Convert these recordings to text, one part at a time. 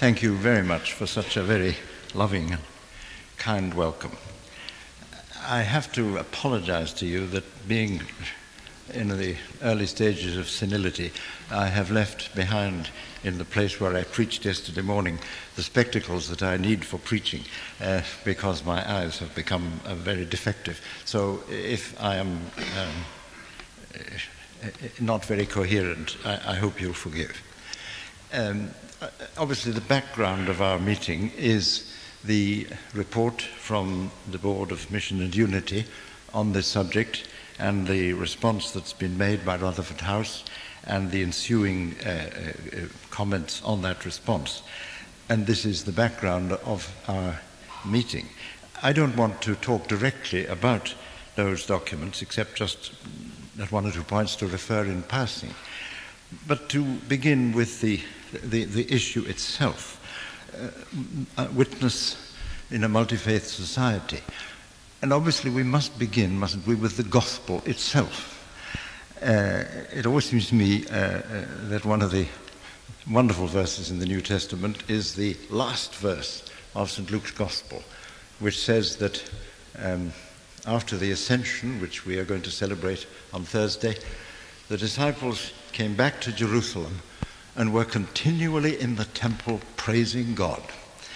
Thank you very much for such a very loving and kind welcome. I have to apologize to you that being in the early stages of senility, I have left behind in the place where I preached yesterday morning the spectacles that I need for preaching because my eyes have become very defective. So if I am not very coherent, I hope you'll forgive. Obviously, the background of our meeting is the report from the Board of Mission and Unity on this subject and the response that's been made by Rutherford House and the ensuing comments on that response. And this is the background of our meeting. I don't want to talk directly about those documents, except just at one or two points to refer in passing. But to begin with the issue itself, witness in a multi-faith society. And obviously we must begin, mustn't we, with the gospel itself. It always seems to me that one of the wonderful verses in the New Testament is the last verse of St. Luke's Gospel, which says that after the ascension, which we are going to celebrate on Thursday, the disciples came back to Jerusalem and were continually in the temple praising God.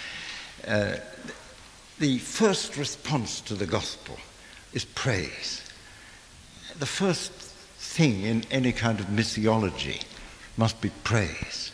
The first response to the gospel is praise. The first thing in any kind of missiology must be praise.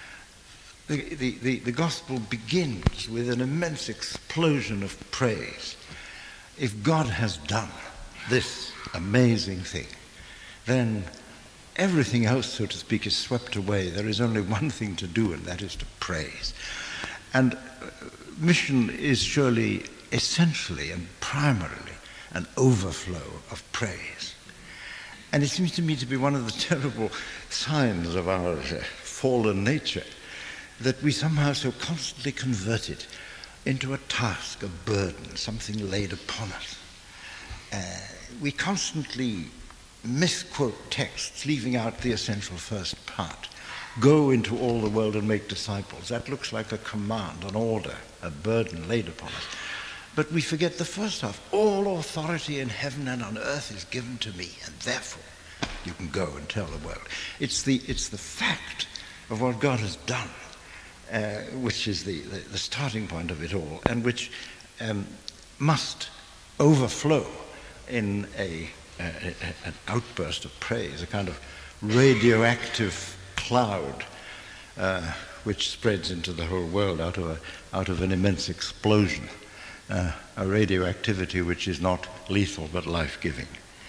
The gospel begins with an immense explosion of praise. If God has done this amazing thing, then everything else, so to speak, is swept away. There is only one thing to do, and that is to praise. And mission is surely essentially and primarily an overflow of praise. And it seems to me to be one of the terrible signs of our fallen nature that we somehow so constantly convert it into a task, a burden, something laid upon us. We constantly misquote texts, leaving out the essential first part. Go into all the world and make disciples. That looks like a command, an order, a burden laid upon us. But we forget the first half. All authority in heaven and on earth is given to me, and therefore you can go and tell the world. It's the fact of what God has done, which is the starting point of it all, and which must overflow in an outburst of praise, a kind of radioactive cloud which spreads into the whole world out of an immense explosion, a radioactivity which is not lethal but life-giving.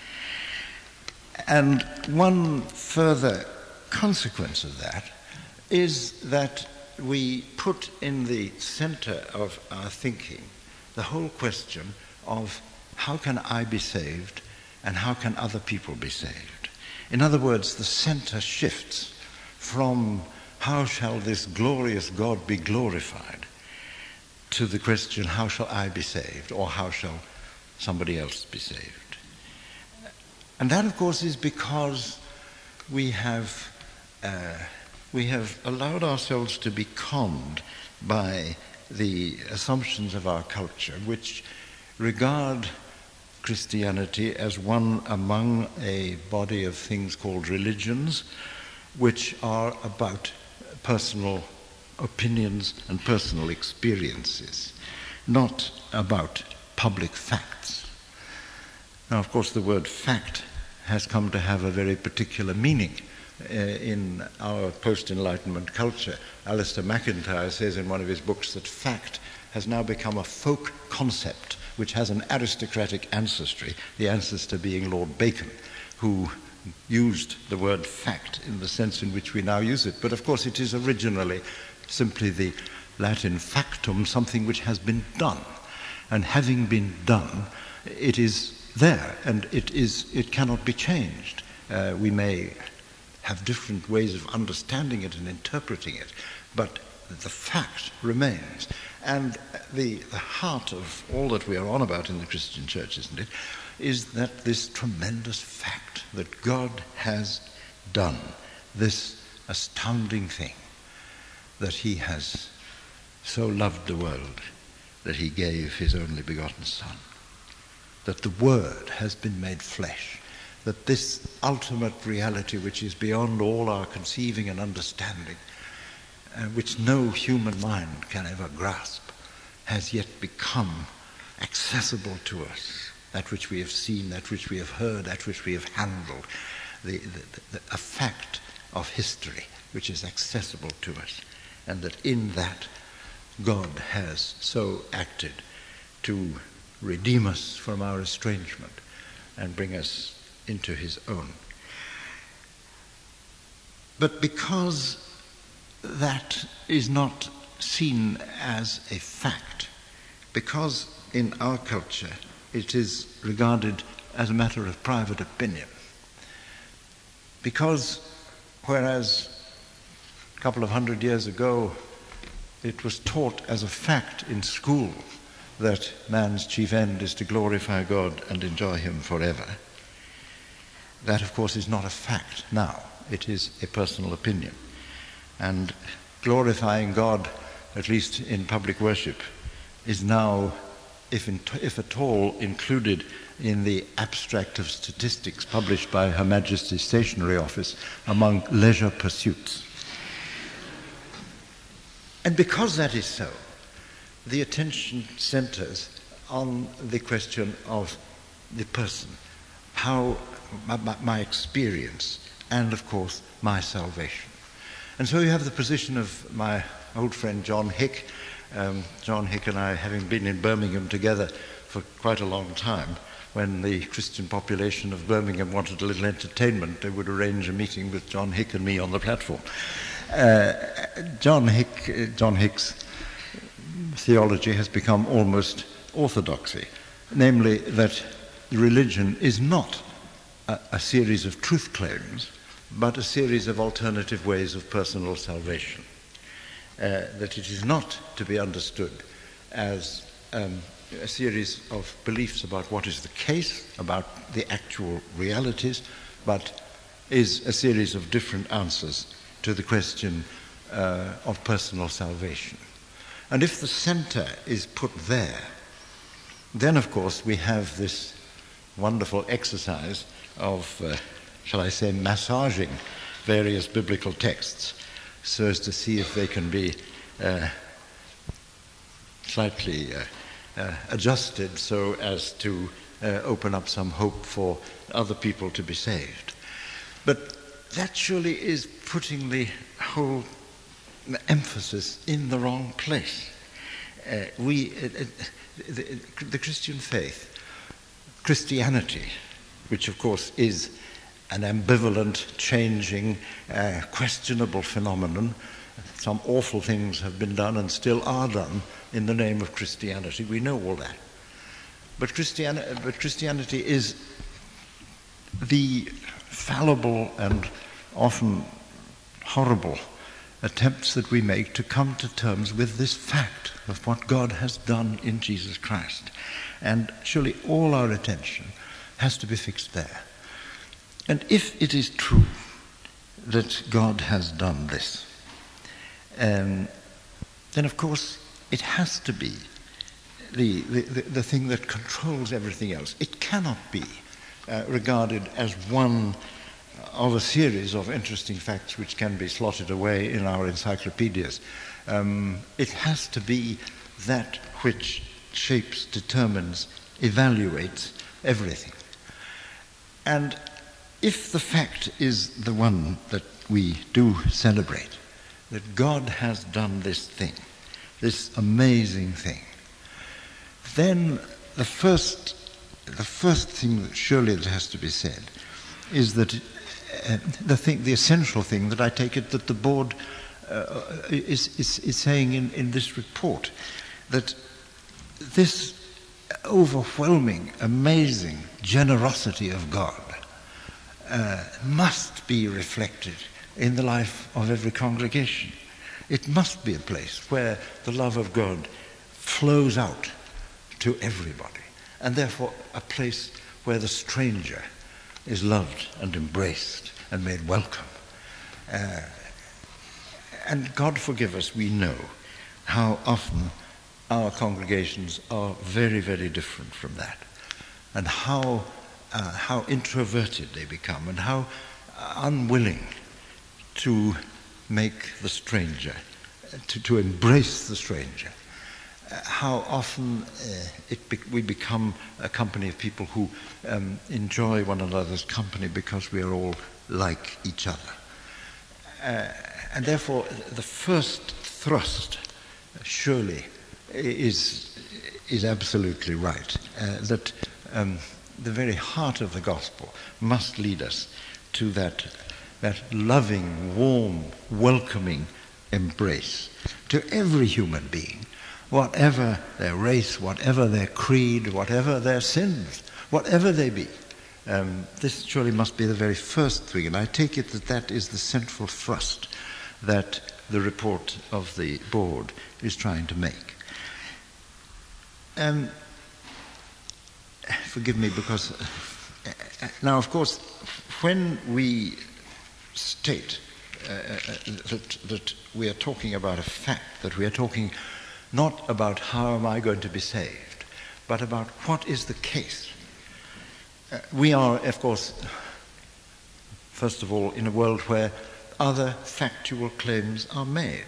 And one further consequence of that is that we put in the center of our thinking the whole question of how can I be saved and how can other people be saved? In other words, the center shifts from how shall this glorious God be glorified to the question, how shall I be saved, or how shall somebody else be saved? And that, of course, is because we have allowed ourselves to be conned by the assumptions of our culture, which regard Christianity as one among a body of things called religions, which are about personal opinions and personal experiences, not about public facts. Now, of course, the word fact has come to have a very particular meaning in our post-Enlightenment culture. Alistair MacIntyre says in one of his books that fact has now become a folk concept which has an aristocratic ancestry, the ancestor being Lord Bacon, who used the word fact in the sense in which we now use it. But of course it is originally simply the Latin factum, something which has been done. And having been done, it is there, and it cannot be changed. We may have different ways of understanding it and interpreting it, but the fact remains. And the heart of all that we are on about in the Christian church, isn't it, is that this tremendous fact that God has done this astounding thing, that he has so loved the world that he gave his only begotten Son. That the Word has been made flesh. That this ultimate reality, which is beyond all our conceiving and understanding, which no human mind can ever grasp, has yet become accessible to us. That which we have seen, that which we have heard, that which we have handled, a fact of history which is accessible to us, and that in that God has so acted to redeem us from our estrangement and bring us into his own. But because that is not seen as a fact, because in our culture it is regarded as a matter of private opinion, because whereas a couple of 100 years ago it was taught as a fact in school that man's chief end is to glorify God and enjoy him forever, that of course is not a fact now. It is a personal opinion. And glorifying God, at least in public worship, is now, if at all, included in the abstract of statistics published by Her Majesty's Stationery Office among leisure pursuits. And because that is so, the attention centers on the question of the person, how my experience, and of course my salvation. And so you have the position of my old friend John Hick. John Hick and I, having been in Birmingham together for quite a long time, when the Christian population of Birmingham wanted a little entertainment, they would arrange a meeting with John Hick and me on the platform. John Hick's theology has become almost orthodoxy, namely that religion is not a series of truth claims, but a series of alternative ways of personal salvation. That it is not to be understood as a series of beliefs about what is the case, about the actual realities, but is a series of different answers to the question of personal salvation. And if the center is put there, then of course we have this wonderful exercise of, shall I say, massaging various biblical texts so as to see if they can be slightly adjusted so as to open up some hope for other people to be saved. But that surely is putting the whole emphasis in the wrong place. The Christian faith, Christianity, which of course is an ambivalent, changing, questionable phenomenon. Some awful things have been done and still are done in the name of Christianity. We know all that. But Christianity is the fallible and often horrible attempts that we make to come to terms with this fact of what God has done in Jesus Christ. And surely all our attention has to be fixed there. And if it is true that God has done this, then of course it has to be the thing that controls everything else. It cannot be regarded as one of a series of interesting facts which can be slotted away in our encyclopedias. It has to be that which shapes, determines, evaluates everything. And if the fact is the one that we do celebrate, that God has done this thing, this amazing thing, then the first thing that surely that has to be said is that the essential thing that I take it that the board is saying in this report, that this overwhelming, amazing generosity of God must be reflected in the life of every congregation. It must be a place where the love of God flows out to everybody, and therefore a place where the stranger is loved and embraced and made welcome. And God forgive us, we know how often our congregations are very, very different from that, and how introverted they become, and how unwilling to make the stranger, to embrace the stranger. How often we become a company of people who enjoy one another's company because we are all like each other. And therefore, the first thrust, surely, is absolutely right, that the very heart of the gospel must lead us to that loving, warm, welcoming embrace to every human being, whatever their race, whatever their creed, whatever their sins, whatever they be. This surely must be the very first thing, and I take it that is the central thrust that the report of the board is trying to make. Forgive me, because now, of course, when we state that we are talking about a fact, that we are talking not about how am I going to be saved, but about what is the case. We are, of course, first of all, in a world where other factual claims are made.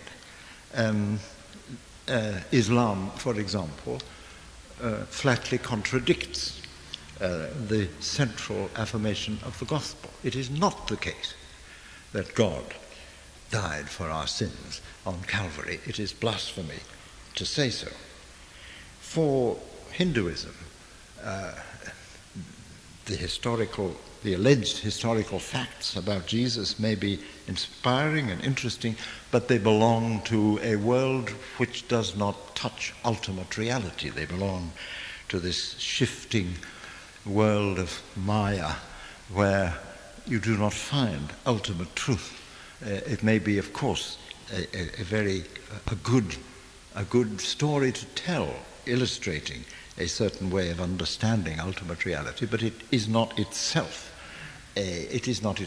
Islam, for example, flatly contradicts the central affirmation of the gospel. It is not the case that God died for our sins on Calvary. It is blasphemy to say so. For Hinduism, the alleged historical facts about Jesus may be inspiring and interesting, but they belong to a world which does not touch ultimate reality. They belong to this shifting world of Maya, where you do not find ultimate truth. It may be, of course, a good story to tell, illustrating a certain way of understanding ultimate reality, but it is not itself a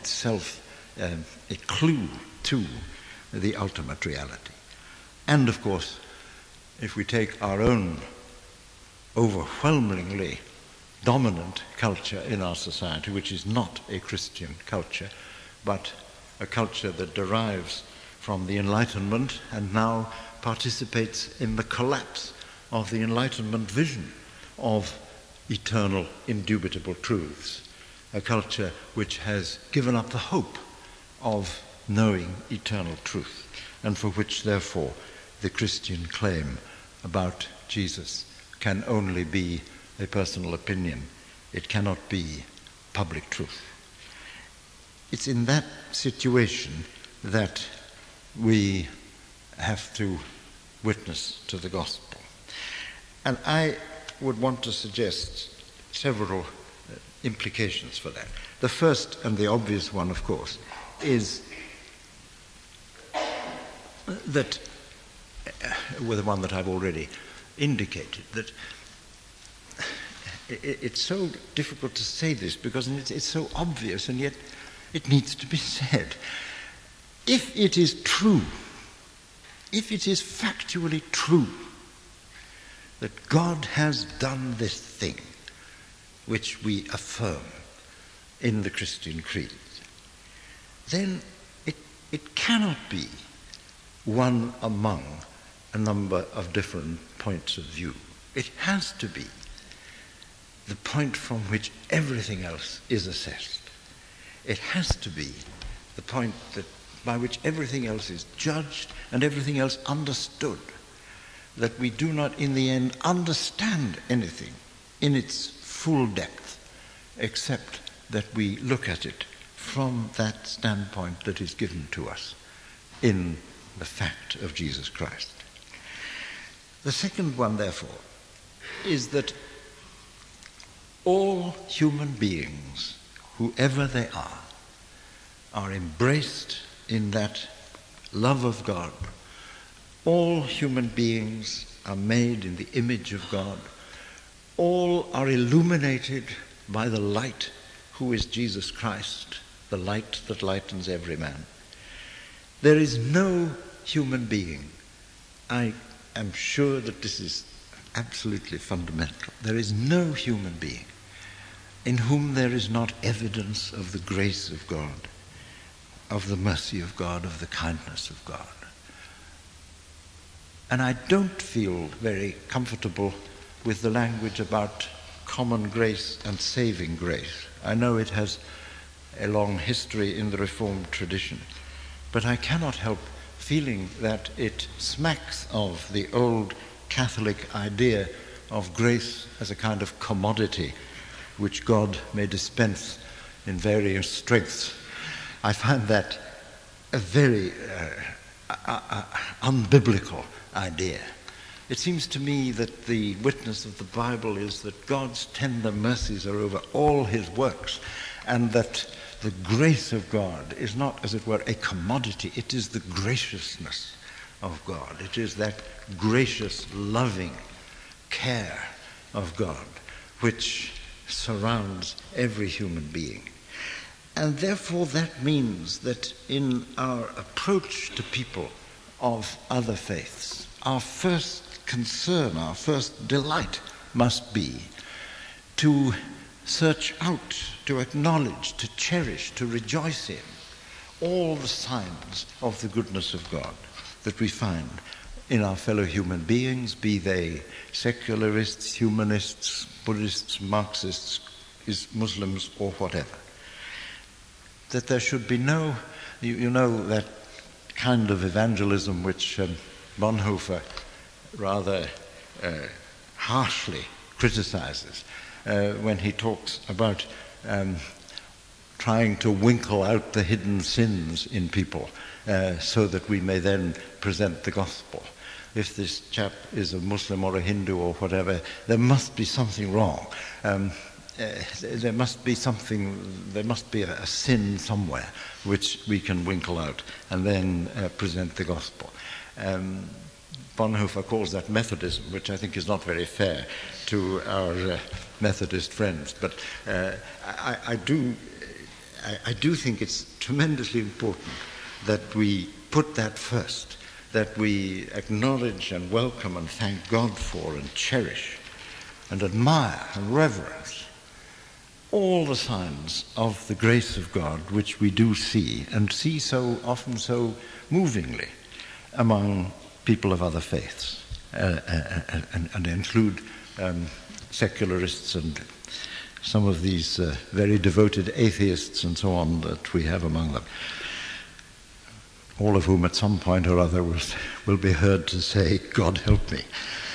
clue to the ultimate reality. And of course, if we take our own overwhelmingly dominant culture in our society, which is not a Christian culture, but a culture that derives from the Enlightenment and now participates in the collapse of the Enlightenment vision of eternal, indubitable truths, a culture which has given up the hope of knowing eternal truth, and for which, therefore, the Christian claim about Jesus can only be a personal opinion. It cannot be public truth. It's in that situation that we have to witness to the gospel. And I would want to suggest several implications for that. The first and the obvious one, of course, is that, with the one that I've already indicated, that it's so difficult to say this because it's so obvious, and yet it needs to be said. If it is true, if it is factually true that God has done this thing which we affirm in the Christian creed, then it cannot be one among a number of different points of view. It has to be the point from which everything else is assessed. It has to be the point by which everything else is judged and everything else understood, that we do not in the end understand anything in its full depth, except that we look at it from that standpoint that is given to us in the fact of Jesus Christ. The second one, therefore, is that all human beings, whoever they are embraced in that love of God. All human beings are made in the image of God. All are illuminated by the light, who is Jesus Christ, the light that lightens every man. There is no human being, I am sure that this is absolutely fundamental. There is no human being in whom there is not evidence of the grace of God, of the mercy of God, of the kindness of God. And I don't feel very comfortable with the language about common grace and saving grace. I know it has a long history in the Reformed tradition, but I cannot help feeling that it smacks of the old Catholic idea of grace as a kind of commodity which God may dispense in various strengths. I find that a very unbiblical idea. It seems to me that the witness of the Bible is that God's tender mercies are over all his works, and that the grace of God is not, as it were, a commodity. It is the graciousness of God. It is that gracious, loving care of God which surrounds every human being. And therefore that means that in our approach to people of other faiths, our first concern, our first delight must be to search out, to acknowledge, to cherish, to rejoice in all the signs of the goodness of God that we find in our fellow human beings, be they secularists, humanists, Buddhists, Marxists, Muslims, or whatever. That there should be no, you know, that kind of evangelism which Bonhoeffer rather harshly criticizes when he talks about trying to winkle out the hidden sins in people so that we may then present the gospel. If this chap is a Muslim or a Hindu or whatever, there must be something wrong. There must be a sin somewhere which we can winkle out and then present the gospel. Bonhoeffer calls that Methodism, which I think is not very fair to our Methodist friends. But I do think it's tremendously important that we put that first, that we acknowledge and welcome and thank God for and cherish and admire and reverence all the signs of the grace of God which we do see, and see so often so movingly among people of other faiths, and include secularists and some of these very devoted atheists and so on that we have among them, all of whom at some point or other will be heard to say, God help me.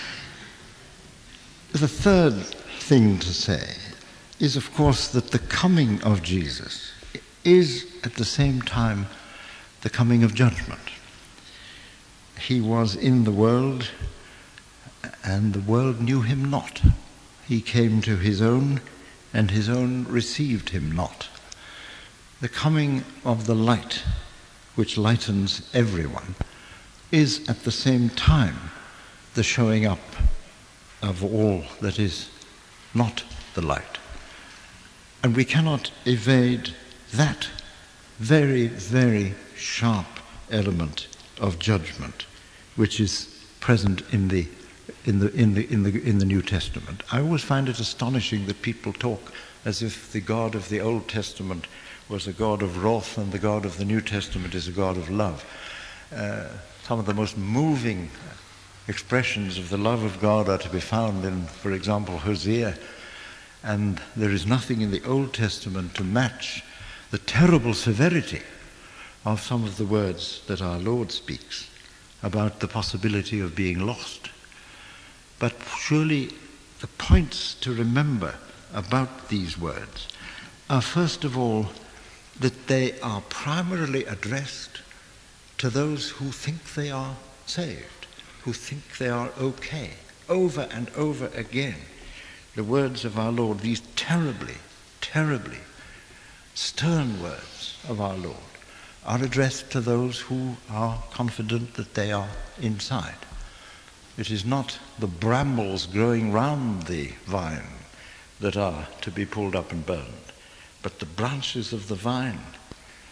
The third thing to say is, of course, that the coming of Jesus is at the same time the coming of judgment. He was in the world, and the world knew him not. He came to his own, and his own received him not. The coming of the light, which lightens everyone, is at the same time the showing up of all that is not the light. And we cannot evade that very, very sharp element of judgment which is present in the New Testament. I always find it astonishing that people talk as if the God of the Old Testament was a God of wrath and the God of the New Testament is a God of love. Some of the most moving expressions of the love of God are to be found in, for example, Hosea. And there is nothing in the Old Testament to match the terrible severity of some of the words that our Lord speaks about the possibility of being lost. But surely the points to remember about these words are, first of all, that they are primarily addressed to those who think they are saved, who think they are okay. Over and over again, the words of our Lord, these terribly, terribly stern words of our Lord, are addressed to those who are confident that they are inside. It is not the brambles growing round the vine that are to be pulled up and burned, but the branches of the vine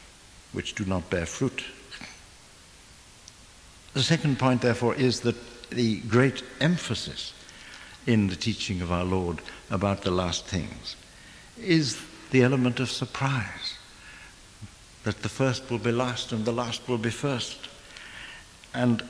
which do not bear fruit. The second point, therefore, is that the great emphasis in the teaching of our Lord about the last things is the element of surprise, that the first will be last and the last will be first. And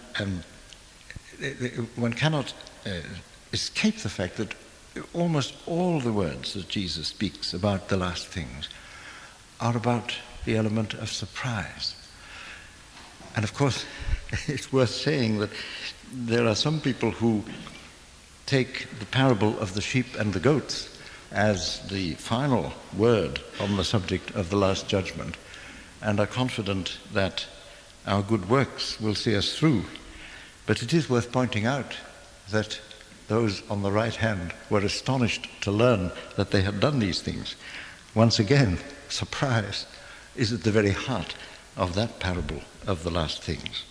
one cannot escape the fact that almost all the words that Jesus speaks about the last things are about the element of surprise. And of course, it's worth saying that there are some people who take the parable of the sheep and the goats as the final word on the subject of the last judgment, and are confident that our good works will see us through. But it is worth pointing out that those on the right hand were astonished to learn that they had done these things. Once again, surprise is at the very heart of that parable of the last things.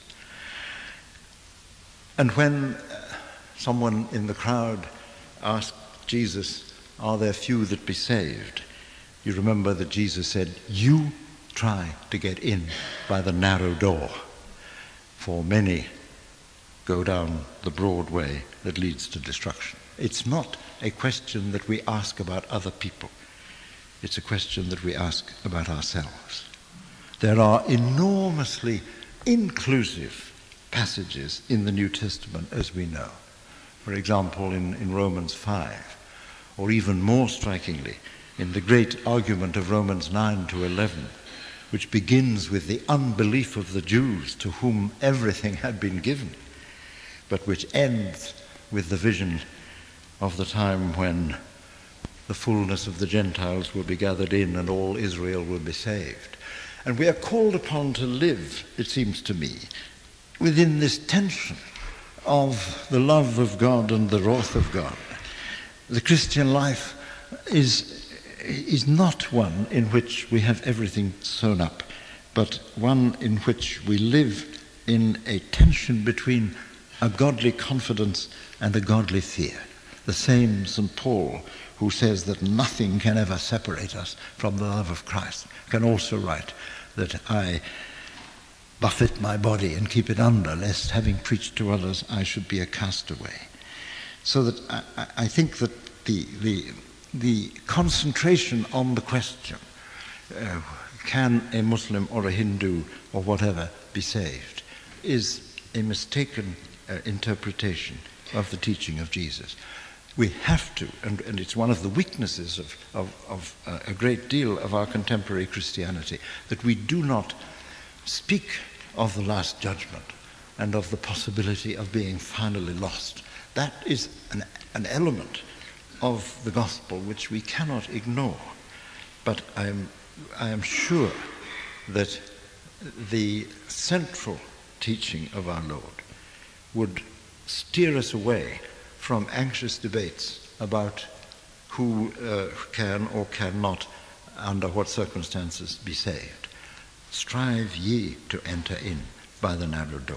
And when someone in the crowd asked Jesus, "Are there few that be saved?" you remember that Jesus said, "You try to get in by the narrow door, for many go down the broad way that leads to destruction." It's not a question that we ask about other people. It's a question that we ask about ourselves. There are enormously inclusive passages in the New Testament, as we know. For example, in Romans 5, or even more strikingly, in the great argument of Romans 9 to 11, which begins with the unbelief of the Jews to whom everything had been given, but which ends with the vision of the time when the fullness of the Gentiles will be gathered in and all Israel will be saved. And we are called upon to live, it seems to me, within this tension of the love of God and the wrath of God. The Christian life is not one in which we have everything sewn up, but one in which we live in a tension between a godly confidence and a godly fear. The same St. Paul, who says that nothing can ever separate us from the love of Christ, can also write that I buffet my body and keep it under, lest having preached to others I should be a castaway. So that I think that the concentration on the question, can a Muslim or a Hindu or whatever be saved, is a mistaken interpretation of the teaching of Jesus. We have to, and it's one of the weaknesses of a great deal of our contemporary Christianity, that we do not speak of the last judgment and of the possibility of being finally lost. That is an element of the gospel which we cannot ignore. But I am sure that the central teaching of our Lord would steer us away from anxious debates about who can or cannot, under what circumstances, be saved. Strive ye to enter in by the narrow door.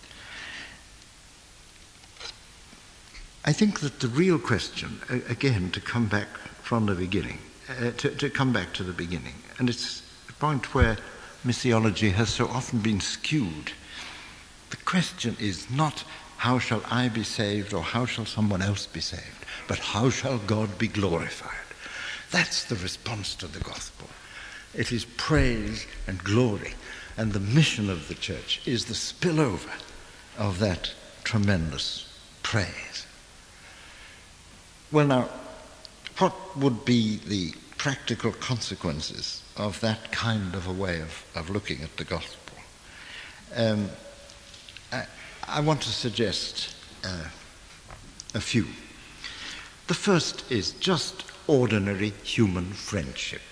I think that the real question, again, to come back from the beginning, to come back to the beginning, and it's a point where missiology has so often been skewed. The question is not how shall I be saved or how shall someone else be saved, but how shall God be glorified? That's the response to the gospel. It is praise and glory, and the mission of the church is the spillover of that tremendous praise. Well, now, what would be the practical consequences of that kind of a way of looking at the gospel? I want to suggest a few. The first is just ordinary human friendship.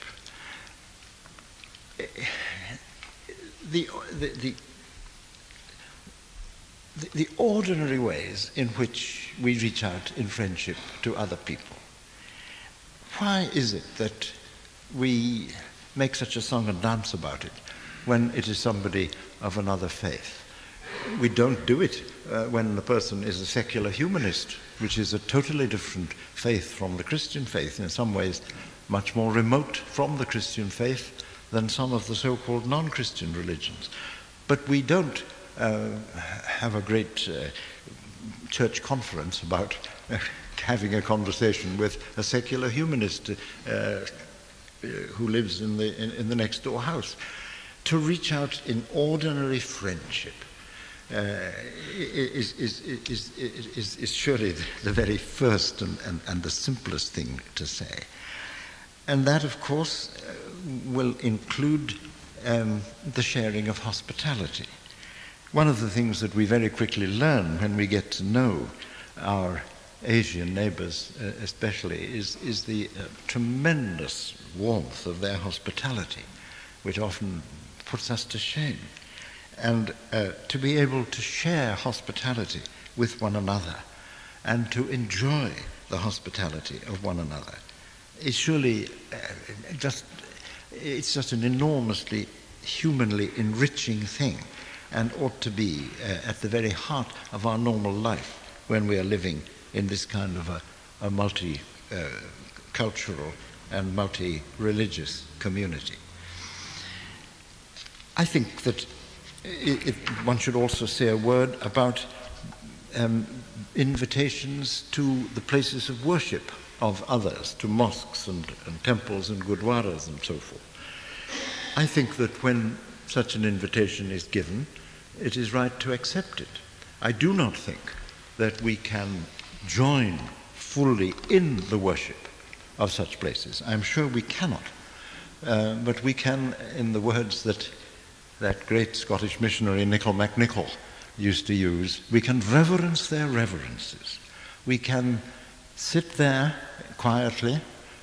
The ordinary ways in which we reach out in friendship to other people. Why is it that we make such a song and dance about it when it is somebody of another faith? We don't do it when the person is a secular humanist, which is a totally different faith from the Christian faith, in some ways much more remote from the Christian faith than some of the so-called non-Christian religions. But we don't have a great church conference about having a conversation with a secular humanist who lives in the next door house. To reach out in ordinary friendship is surely the very first and the simplest thing to say. And that, of course, will include the sharing of hospitality. One of the things that we very quickly learn when we get to know our Asian neighbors especially is the tremendous warmth of their hospitality, which often puts us to shame. And to be able to share hospitality with one another and to enjoy the hospitality of one another is surely it's just an enormously humanly enriching thing, and ought to be at the very heart of our normal life when we are living in this kind of a multi-cultural and multi-religious community. I think that one should also say a word about invitations to the places of worship of others, to mosques and temples and gurdwaras and so forth. I think that when such an invitation is given, it is right to accept it. I do not think that we can join fully in the worship of such places. I'm sure we cannot. But we can, in the words that great Scottish missionary Nichol MacNichol used to use, we can reverence their reverences. We can sit there quietly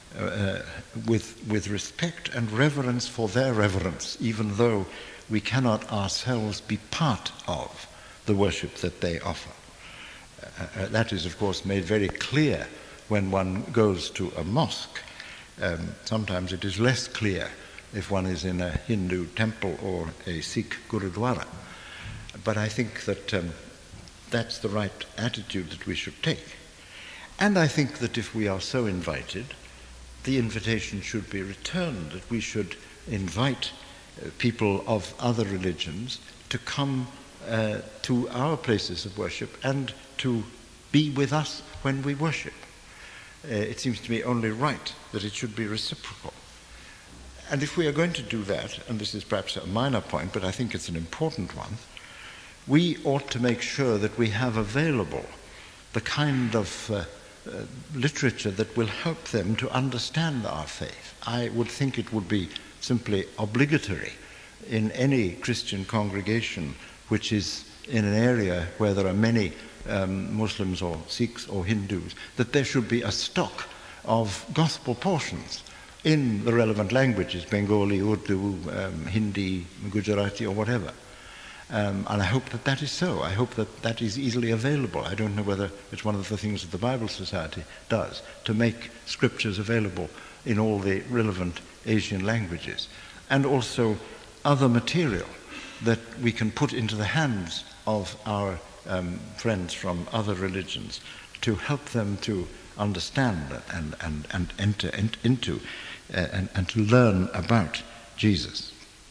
with respect and reverence for their reverence, even though we cannot ourselves be part of the worship that they offer. That is, of course, made very clear when one goes to a mosque. Sometimes it is less clear if one is in a Hindu temple or a Sikh gurudwara. But I think that that's the right attitude that we should take. And I think that if we are so invited, the invitation should be returned, that we should invite people of other religions to come to our places of worship and to be with us when we worship. It seems to me only right that it should be reciprocal. And if we are going to do that, and this is perhaps a minor point, but I think it's an important one, we ought to make sure that we have available the kind of literature that will help them to understand our faith. I would think it would be simply obligatory in any Christian congregation which is in an area where there are many Muslims or Sikhs or Hindus, that there should be a stock of gospel portions in the relevant languages, Bengali, Urdu, Hindi, Gujarati, or whatever. And I hope that that is so. I hope that that is easily available. I don't know whether it's one of the things that the Bible Society does, to make scriptures available in all the relevant Asian languages, and also other material that we can put into the hands of our friends from other religions to help them to understand and enter into and to learn about Jesus.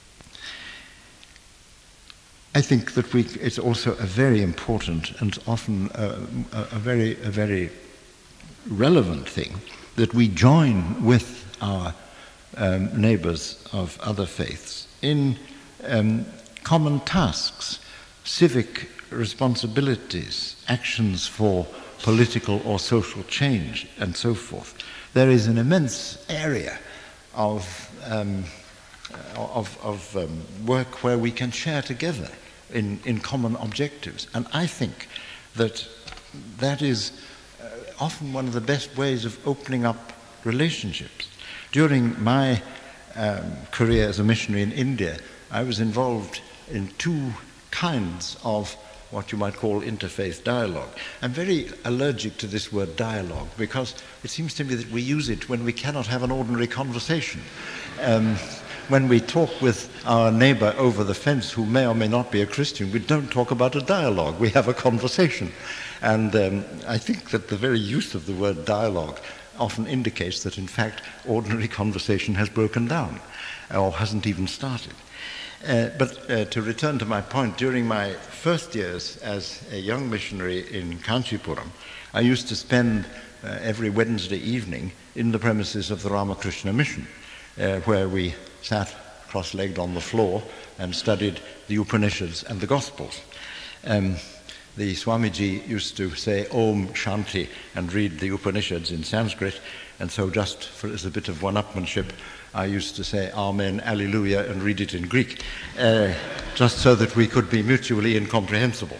I think that it's also a very important and often a very relevant thing that we join with our neighbors of other faiths in common tasks, civic responsibilities, actions for political or social change, and so forth. There is an immense area of work where we can share together in common objectives. And I think that that is often one of the best ways of opening up relationships. During my career as a missionary in India, I was involved in two kinds of what you might call interfaith dialogue. I'm very allergic to this word dialogue because it seems to me that we use it when we cannot have an ordinary conversation. When we talk with our neighbor over the fence who may or may not be a Christian, we don't talk about a dialogue, we have a conversation. And I think that the very use of the word dialogue often indicates that in fact ordinary conversation has broken down or hasn't even started. But to return to my point, during my first years as a young missionary in Kanchipuram, I used to spend every Wednesday evening in the premises of the Ramakrishna Mission, where we sat cross-legged on the floor and studied the Upanishads and the Gospels. The Swamiji used to say Om Shanti and read the Upanishads in Sanskrit, and so just as a bit of one-upmanship, I used to say Amen, Alleluia, and read it in Greek, just so that we could be mutually incomprehensible.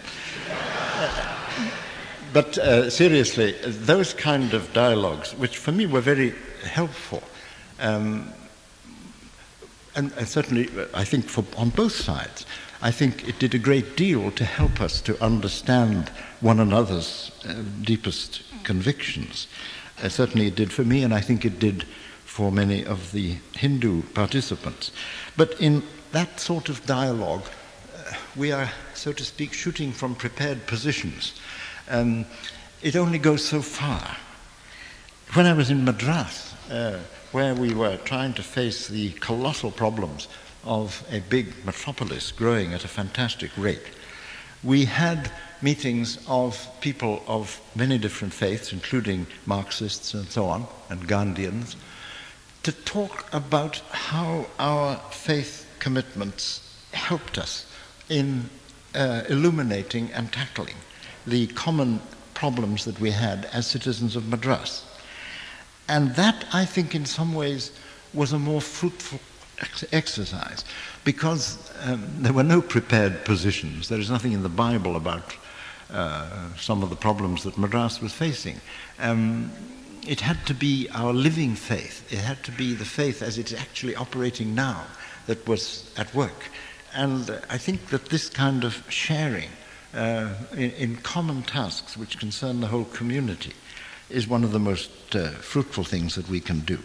But seriously, those kind of dialogues, which for me were very helpful, and certainly I think on both sides, I think it did a great deal to help us to understand one another's deepest convictions. Certainly it did for me, and I think it did for many of the Hindu participants. But in that sort of dialogue, we are, so to speak, shooting from prepared positions. It only goes so far. When I was in Madras, where we were trying to face the colossal problems of a big metropolis growing at a fantastic rate, we had meetings of people of many different faiths, including Marxists and so on, and Gandhians, to talk about how our faith commitments helped us in illuminating and tackling the common problems that we had as citizens of Madras. And that, I think, in some ways was a more fruitful exercise, because there were no prepared positions. There is nothing in the Bible about some of the problems that Madras was facing. It had to be our living faith. It had to be the faith as it's actually operating now that was at work. And I think that this kind of sharing in common tasks which concern the whole community is one of the most fruitful things that we can do.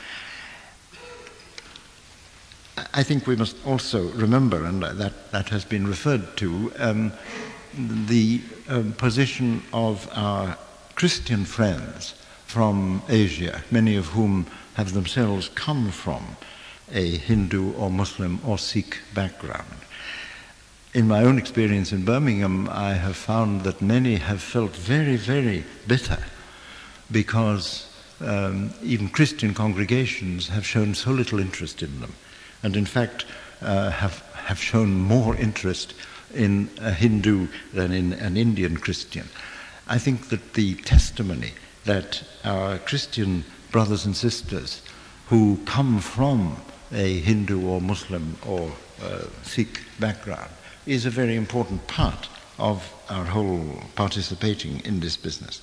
I think we must also remember, and that has been referred to, the position of our Christian friends from Asia, many of whom have themselves come from a Hindu or Muslim or Sikh background. In my own experience in Birmingham, I have found that many have felt very, very bitter because even Christian congregations have shown so little interest in them, and in fact have shown more interest in a Hindu than in an Indian Christian. I think that the testimony that our Christian brothers and sisters who come from a Hindu or Muslim or Sikh background is a very important part of our whole participating in this business.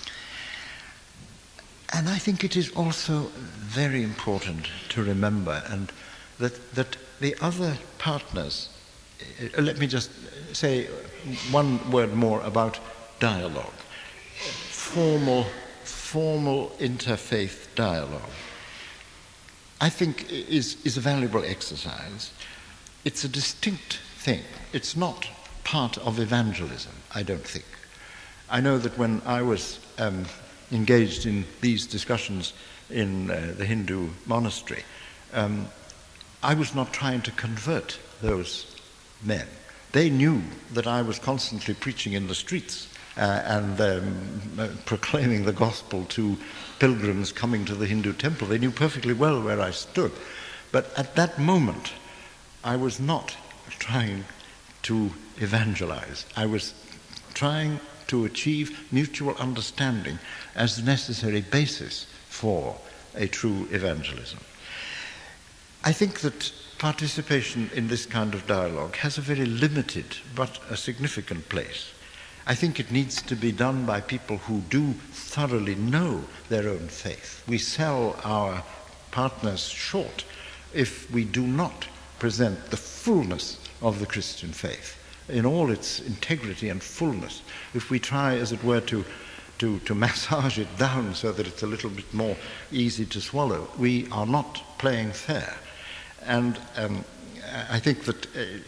And I think it is also very important to remember and that the other partners, let me just say one word more about dialogue. Formal interfaith dialogue, I think, is a valuable exercise. It's a distinct thing. It's not part of evangelism, I don't think. I know that when I was engaged in these discussions in the Hindu monastery, I was not trying to convert those men. They knew that I was constantly preaching in the streets and proclaiming the gospel to pilgrims coming to the Hindu temple. They knew perfectly well where I stood. But at that moment, I was not trying to evangelize. I was trying to achieve mutual understanding as the necessary basis for a true evangelism. I think that participation in this kind of dialogue has a very limited but a significant place. I think it needs to be done by people who do thoroughly know their own faith. We sell our partners short if we do not present the fullness of the Christian faith in all its integrity and fullness. If we try, as it were, to massage it down so that it's a little bit more easy to swallow, we are not playing fair. And I think that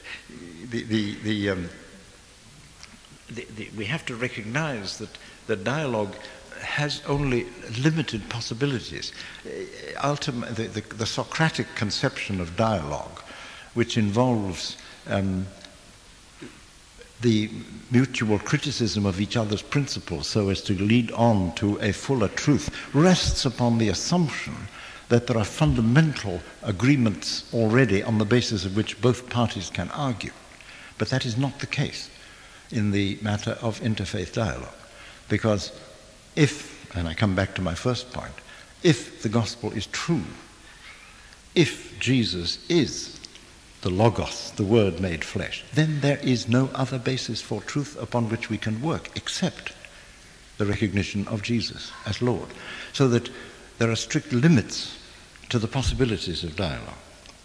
we have to recognize that the dialogue has only limited possibilities. Ultimately, the Socratic conception of dialogue which involves the mutual criticism of each other's principles so as to lead on to a fuller truth, rests upon the assumption that there are fundamental agreements already on the basis of which both parties can argue. But that is not the case in the matter of interfaith dialogue. Because if, and I come back to my first point, if the gospel is true, if Jesus is the Logos, the Word made flesh, then there is no other basis for truth upon which we can work except the recognition of Jesus as Lord. So that there are strict limits to the possibilities of dialogue.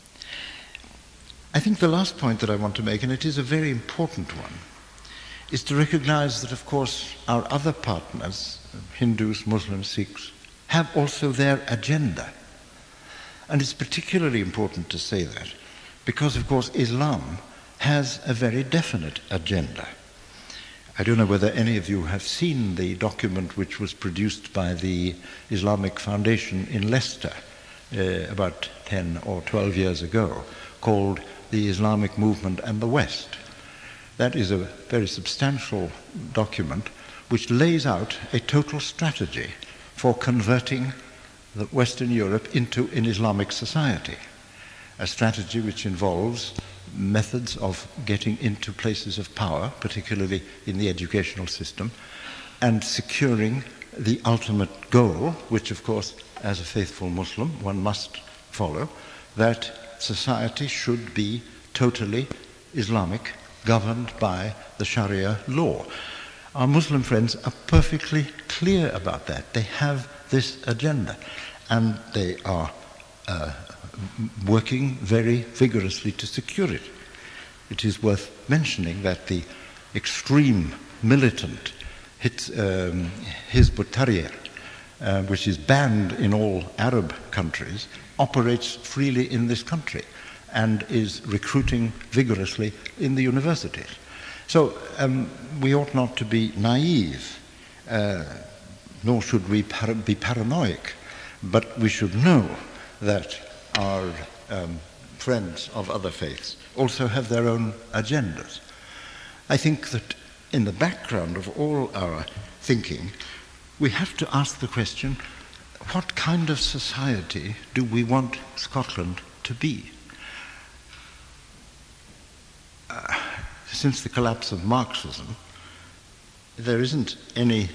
I think the last point that I want to make, and it is a very important one, is to recognize that, of course, our other partners, Hindus, Muslims, Sikhs, have also their agenda. And it's particularly important to say that because, of course, Islam has a very definite agenda. I don't know whether any of you have seen the document which was produced by the Islamic Foundation in Leicester about 10 or 12 years ago, called The Islamic Movement and the West. That is a very substantial document which lays out a total strategy for converting Western Europe into an Islamic society. A strategy which involves methods of getting into places of power, particularly in the educational system, and securing the ultimate goal, which of course, as a faithful Muslim, one must follow, that society should be totally Islamic, governed by the Sharia law. Our Muslim friends are perfectly clear about that. They have this agenda, and they are working very vigorously to secure it. It is worth mentioning that the extreme militant Hizb ut-Tahrir, which is banned in all Arab countries, operates freely in this country and is recruiting vigorously in the universities. So we ought not to be naive, nor should we be paranoid, but we should know that our friends of other faiths also have their own agendas. I think that in the background of all our thinking, we have to ask the question, what kind of society do we want Scotland to be? Since the collapse of Marxism, there isn't any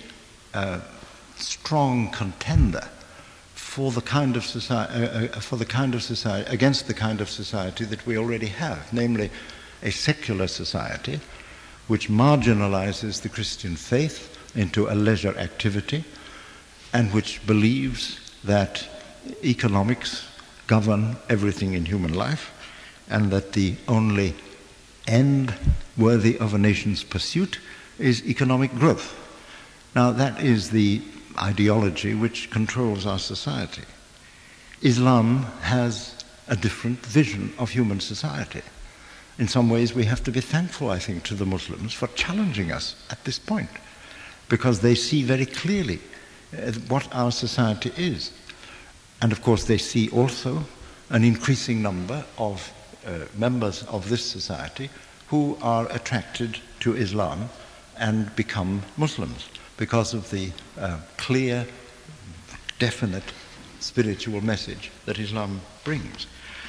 strong contender for the kind of society, against the kind of society that we already have, namely a secular society which marginalizes the Christian faith into a leisure activity and which believes that economics govern everything in human life and that the only end worthy of a nation's pursuit is economic growth. Now, that is the ideology which controls our society. Islam has a different vision of human society. In some ways, we have to be thankful, I think, to the Muslims for challenging us at this point, because they see very clearly what our society is. And of course, they see also an increasing number of members of this society who are attracted to Islam and become Muslims because of the clear, definite spiritual message that Islam brings.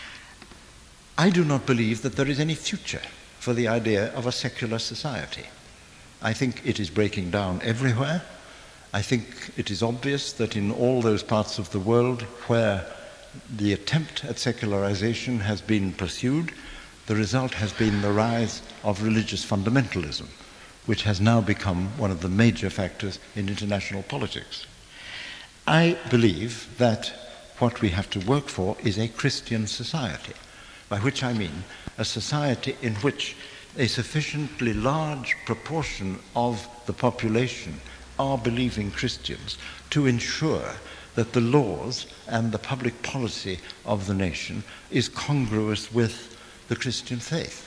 I do not believe that there is any future for the idea of a secular society. I think it is breaking down everywhere. I think it is obvious that in all those parts of the world where the attempt at secularization has been pursued, the result has been the rise of religious fundamentalism, which has now become one of the major factors in international politics. I believe that what we have to work for is a Christian society, by which I mean a society in which a sufficiently large proportion of the population are believing Christians to ensure that the laws and the public policy of the nation is congruous with the Christian faith.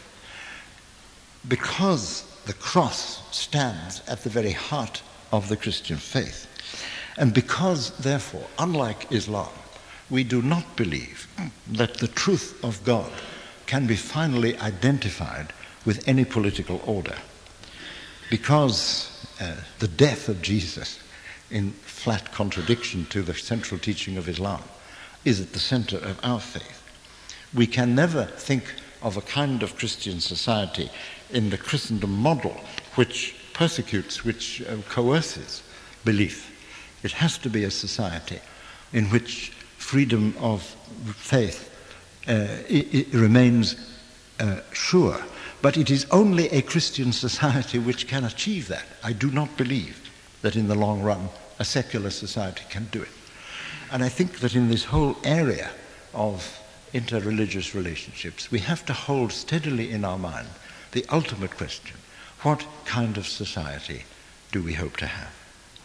Because the cross stands at the very heart of the Christian faith, and because, therefore, unlike Islam, we do not believe that the truth of God can be finally identified with any political order. Because the death of Jesus, in flat contradiction to the central teaching of Islam, is at the center of our faith, we can never think of a kind of Christian society in the Christendom model which persecutes, which coerces belief. It has to be a society in which freedom of faith it remains sure. But it is only a Christian society which can achieve that. I do not believe that in the long run a secular society can do it. And I think that in this whole area of interreligious relationships, we have to hold steadily in our mind the ultimate question: what kind of society do we hope to have?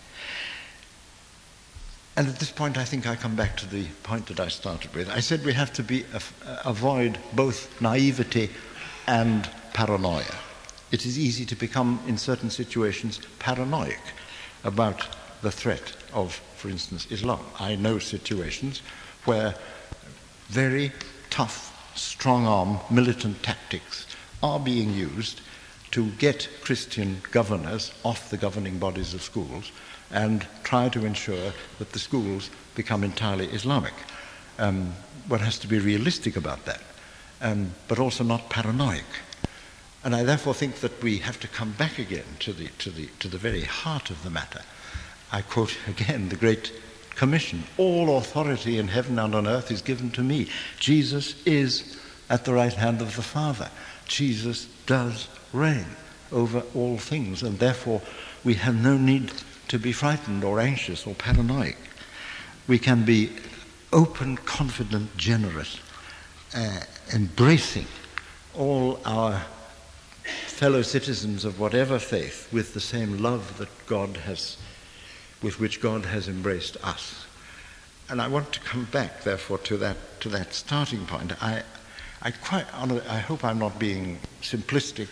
And at this point, I think I come back to the point that I started with. I said we have to avoid both naivety and paranoia. It is easy to become, in certain situations, paranoid about the threat of, for instance, Islam. I know situations where very tough, strong-arm militant tactics are being used to get Christian governors off the governing bodies of schools and try to ensure that the schools become entirely Islamic. One has to be realistic about that, but also not paranoid. And I therefore think that we have to come back again to the very heart of the matter. I quote again the Great Commission: all authority in heaven and on earth is given to me. Jesus is at the right hand of the Father. Jesus does reign over all things, and therefore we have no need to be frightened or anxious or paranoid. We can be open, confident, generous, embracing all our fellow citizens of whatever faith with the same love that with which God has embraced us. And I want to come back, therefore, to that starting point. I hope I'm not being simplistic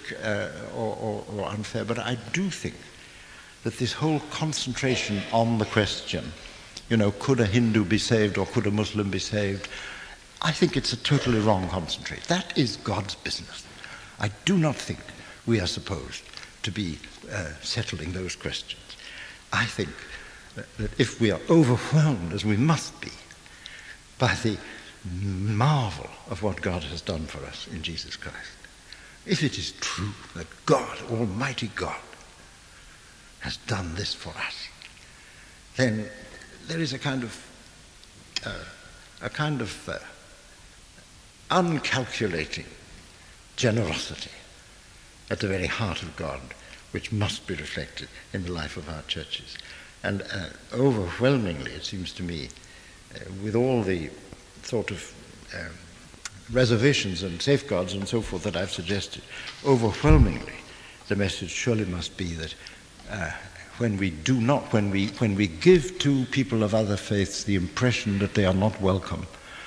or unfair, but I do think that this whole concentration on the question, could a Hindu be saved or could a Muslim be saved, I think it's a totally wrong concentration. That is God's business. I do not think we are supposed to be settling those questions. I think that if we are overwhelmed, as we must be, by the marvel of what God has done for us in Jesus Christ, if it is true that God, Almighty God, has done this for us, then there is a kind of uncalculating generosity at the very heart of God, which must be reflected in the life of our churches. And overwhelmingly, it seems to me, with all the sort of reservations and safeguards and so forth that I've suggested, overwhelmingly, the message surely must be that when we give to people of other faiths the impression that they are not welcome,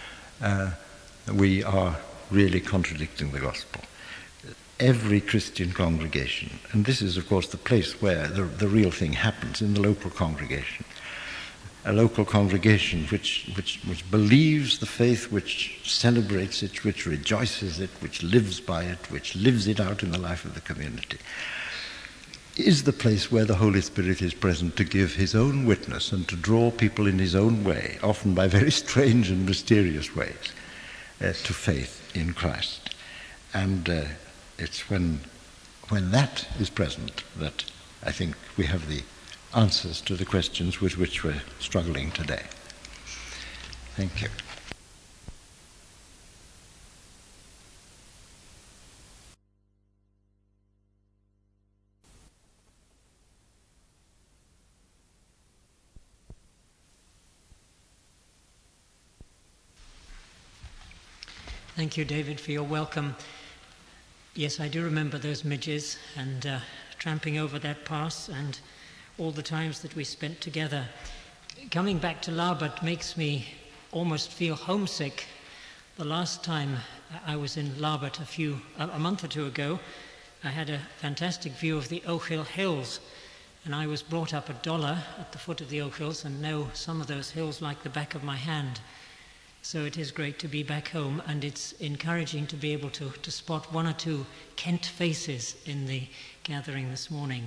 we are really contradicting the gospel. Every Christian congregation, and this is of course the place where the real thing happens, in the local congregation, a local congregation which believes the faith, which celebrates it, which rejoices it, which lives by it, which lives it out in the life of the community, is the place where the Holy Spirit is present to give his own witness and to draw people in his own way, often by very strange and mysterious ways, to faith in Christ. And it's when that is present that I think we have the answers to the questions with which we're struggling today. Thank you. Thank you, David, for your welcome. Yes, I do remember those midges and tramping over that pass and all the times that we spent together. Coming back to Larbert makes me almost feel homesick. The last time I was in Larbert a month or two ago, I had a fantastic view of the Oak Hill Hills, and I was brought up at Dollar at the foot of the Oak Hills and know some of those hills like the back of my hand. So it is great to be back home, and it's encouraging to be able to spot one or two Kent faces in the gathering this morning.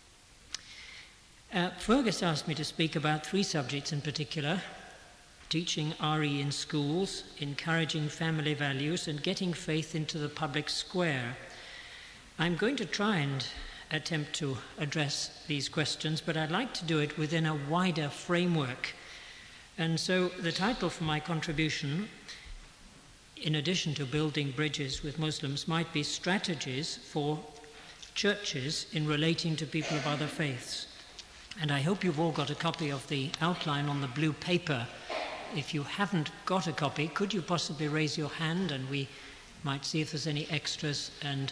Fergus asked me to speak about 3 subjects in particular: teaching RE in schools, encouraging family values, and getting faith into the public square. I'm going to try and attempt to address these questions, but I'd like to do it within a wider framework. And so the title for my contribution, in addition to building bridges with Muslims, might be Strategies for Churches in Relating to People of Other Faiths. And I hope you've all got a copy of the outline on the blue paper. If you haven't got a copy, could you possibly raise your hand and we might see if there's any extras. And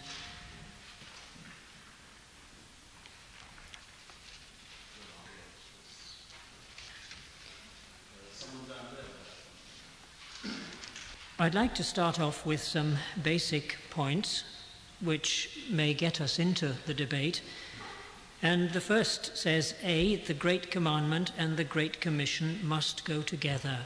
I'd like to start off with some basic points which may get us into the debate. And the first says, A, the Great Commandment and the Great Commission must go together.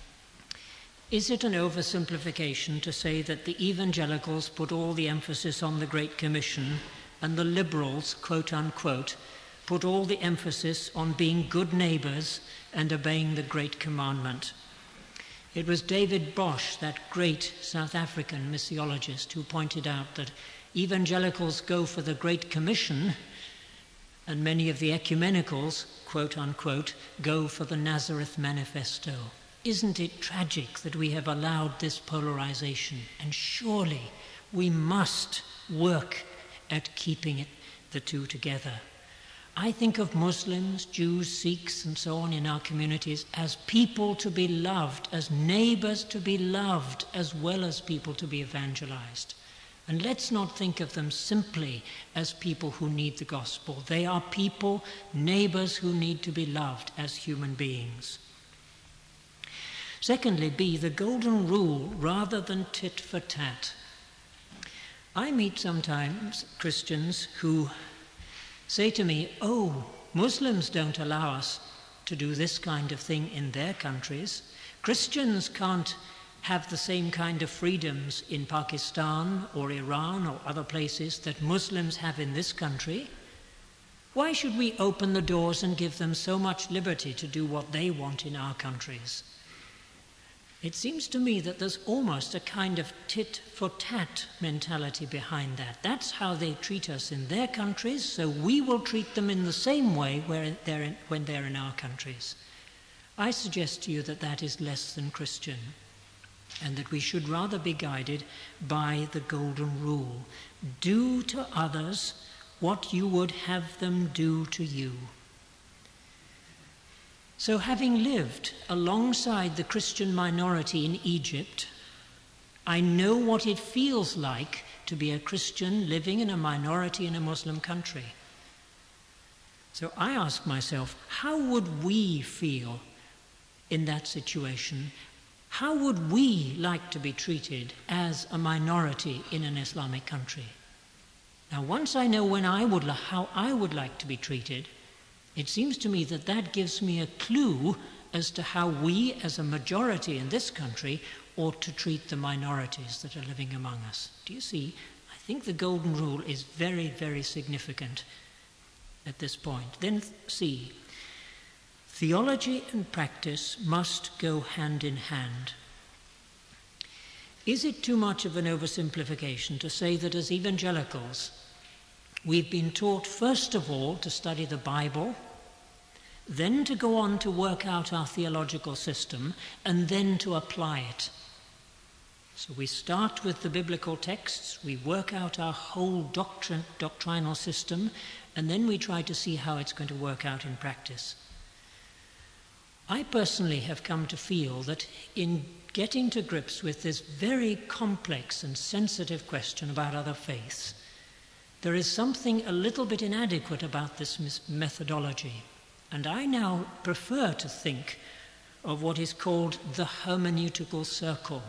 Is it an oversimplification to say that the evangelicals put all the emphasis on the Great Commission and the liberals, quote unquote, put all the emphasis on being good neighbours and obeying the Great Commandment? It was David Bosch, that great South African missiologist, who pointed out that evangelicals go for the Great Commission and many of the ecumenicals, quote unquote, go for the Nazareth Manifesto. Isn't it tragic that we have allowed this polarization? And surely we must work at keeping the two together. I think of Muslims, Jews, Sikhs, and so on in our communities as people to be loved, as neighbors to be loved, as well as people to be evangelized. And let's not think of them simply as people who need the gospel. They are people, neighbors who need to be loved as human beings. Secondly, B, the golden rule rather than tit for tat. I meet sometimes Christians who say to me, oh, Muslims don't allow us to do this kind of thing in their countries. Christians can't have the same kind of freedoms in Pakistan or Iran or other places that Muslims have in this country. Why should we open the doors and give them so much liberty to do what they want in our countries? It seems to me that there's almost a kind of tit-for-tat mentality behind that. That's how they treat us in their countries, so we will treat them in the same way when they're in our countries. I suggest to you that that is less than Christian, and that we should rather be guided by the golden rule. Do to others what you would have them do to you. So having lived alongside the Christian minority in Egypt, I know what it feels like to be a Christian living in a minority in a Muslim country. So I ask myself, how would we feel in that situation? How would we like to be treated as a minority in an Islamic country? Now, once I know how I would like to be treated, it seems to me that that gives me a clue as to how we, as a majority in this country, ought to treat the minorities that are living among us. Do you see? I think the golden rule is very, very significant at this point. Then C, theology and practice must go hand in hand. Is it too much of an oversimplification to say that as evangelicals, we've been taught first of all to study the Bible, then to go on to work out our theological system, and then to apply it? So we start with the biblical texts, we work out our whole doctrinal system, and then we try to see how it's going to work out in practice. I personally have come to feel that in getting to grips with this very complex and sensitive question about other faiths, there is something a little bit inadequate about this methodology. And I now prefer to think of what is called the hermeneutical circle.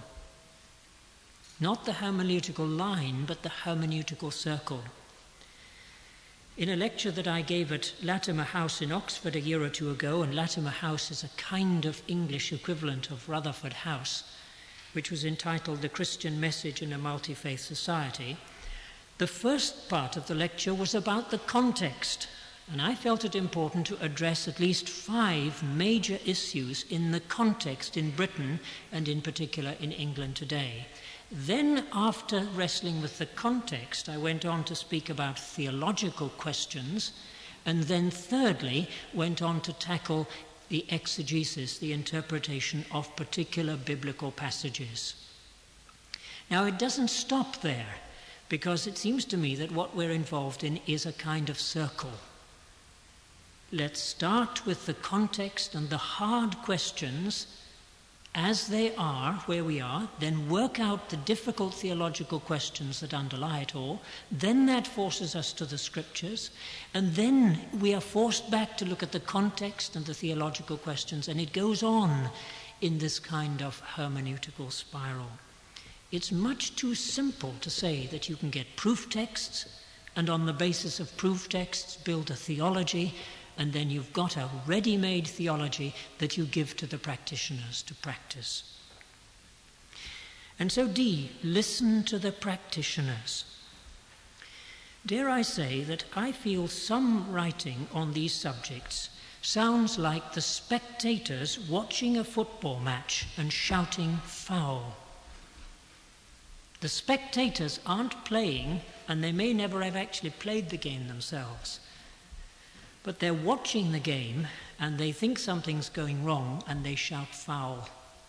Not the hermeneutical line, but the hermeneutical circle. In a lecture that I gave at Latimer House in Oxford a year or two ago, and Latimer House is a kind of English equivalent of Rutherford House, which was entitled The Christian Message in a Multi-Faith Society, the first part of the lecture was about the context, and I felt it important to address at least 5 major issues in the context in Britain and in particular in England today. Then, after wrestling with the context, I went on to speak about theological questions, and then thirdly went on to tackle the exegesis, the interpretation of particular biblical passages. Now, it doesn't stop there, because it seems to me that what we're involved in is a kind of circle. Let's start with the context and the hard questions as they are, where we are, then work out the difficult theological questions that underlie it all. Then that forces us to the scriptures, and then we are forced back to look at the context and the theological questions, and it goes on in this kind of hermeneutical spiral. It's much too simple to say that you can get proof texts, and on the basis of proof texts build a theology, and then you've got a ready-made theology that you give to the practitioners to practice. And so D, listen to the practitioners. Dare I say that I feel some writing on these subjects sounds like the spectators watching a football match and shouting foul. The spectators aren't playing, and they may never have actually played the game themselves. But they're watching the game and they think something's going wrong and they shout foul.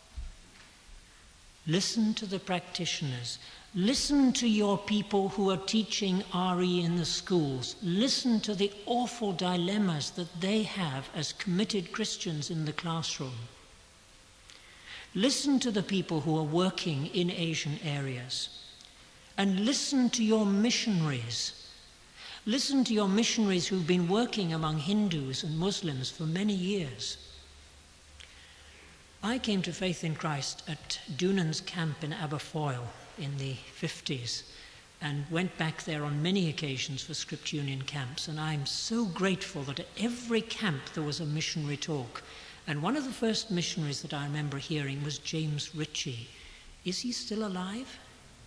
Listen to the practitioners. Listen to your people who are teaching RE in the schools. Listen to the awful dilemmas that they have as committed Christians in the classroom. Listen to the people who are working in Asian areas. And listen to your missionaries. Listen to your missionaries who've been working among Hindus and Muslims for many years. I came to faith in Christ at Dunan's camp in Aberfoyle in the 50s and went back there on many occasions for Script Union camps, and I'm so grateful that at every camp there was a missionary talk. And one of the first missionaries that I remember hearing was James Ritchie. Is he still alive?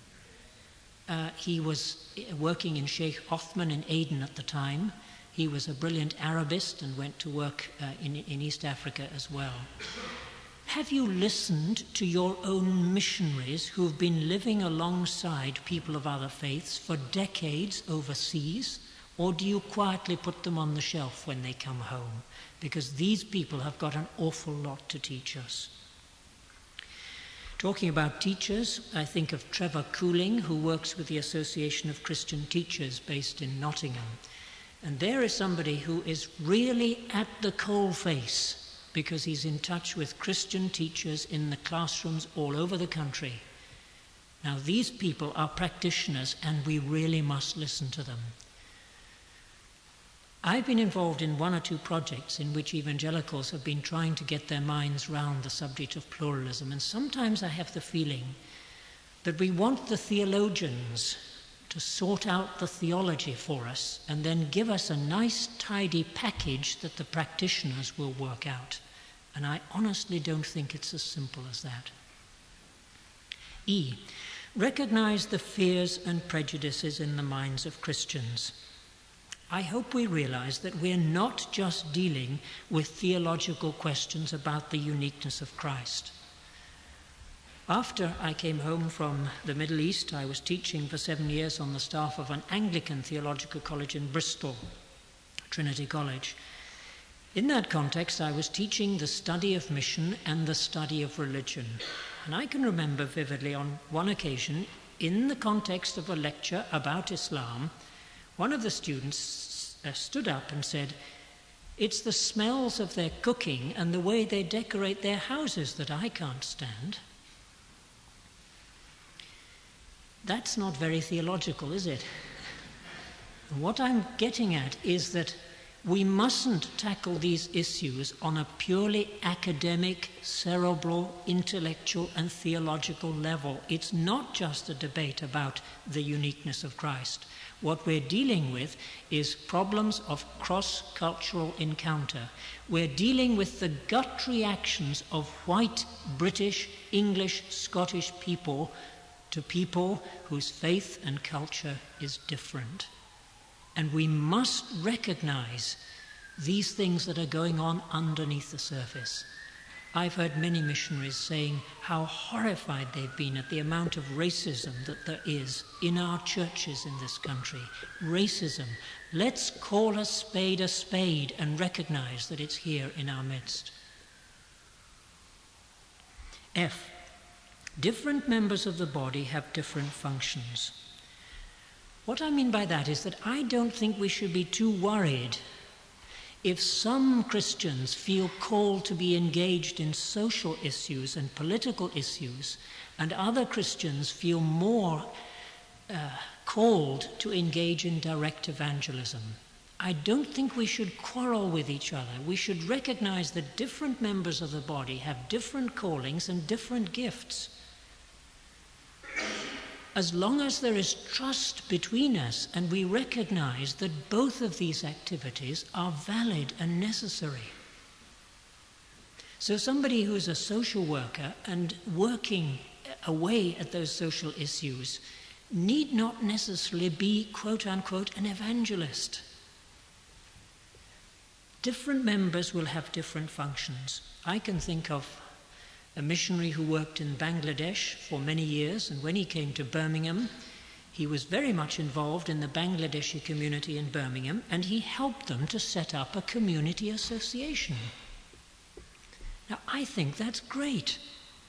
He was working in Sheikh Othman in Aden at the time. He was a brilliant Arabist and went to work in East Africa as well. Have you listened to your own missionaries who have been living alongside people of other faiths for decades overseas? Or do you quietly put them on the shelf when they come home? Because these people have got an awful lot to teach us. Talking about teachers, I think of Trevor Cooling, who works with the Association of Christian Teachers based in Nottingham. And there is somebody who is really at the coalface because he's in touch with Christian teachers in the classrooms all over the country. Now, these people are practitioners, and we really must listen to them. I've been involved in 1 or 2 projects in which evangelicals have been trying to get their minds round the subject of pluralism, and sometimes I have the feeling that we want the theologians to sort out the theology for us and then give us a nice, tidy package that the practitioners will work out. And I honestly don't think it's as simple as that. E, recognize the fears and prejudices in the minds of Christians. I hope we realize that we're not just dealing with theological questions about the uniqueness of Christ. After I came home from the Middle East, I was teaching for 7 years on the staff of an Anglican theological college in Bristol, Trinity College. In that context, I was teaching the study of mission and the study of religion. And I can remember vividly on one occasion, in the context of a lecture about Islam, one of the students stood up and said, "It's the smells of their cooking and the way they decorate their houses that I can't stand." That's not very theological, is it? What I'm getting at is that we mustn't tackle these issues on a purely academic, cerebral, intellectual and theological level. It's not just a debate about the uniqueness of Christ. What we're dealing with is problems of cross-cultural encounter. We're dealing with the gut reactions of white, British, English, Scottish people to people whose faith and culture is different. And we must recognize these things that are going on underneath the surface. I've heard many missionaries saying how horrified they've been at the amount of racism that there is in our churches in this country. Racism. Let's call a spade and recognize that it's here in our midst. F. Different members of the body have different functions. What I mean by that is that I don't think we should be too worried if some Christians feel called to be engaged in social issues and political issues, and other Christians feel more called to engage in direct evangelism. I don't think we should quarrel with each other. We should recognize that different members of the body have different callings and different gifts. As long as there is trust between us and we recognize that both of these activities are valid and necessary. So somebody who is a social worker and working away at those social issues need not necessarily be, quote unquote, an evangelist. Different members will have different functions. I can think of a missionary who worked in Bangladesh for many years, and when he came to Birmingham, he was very much involved in the Bangladeshi community in Birmingham, and he helped them to set up a community association. Now, I think that's great.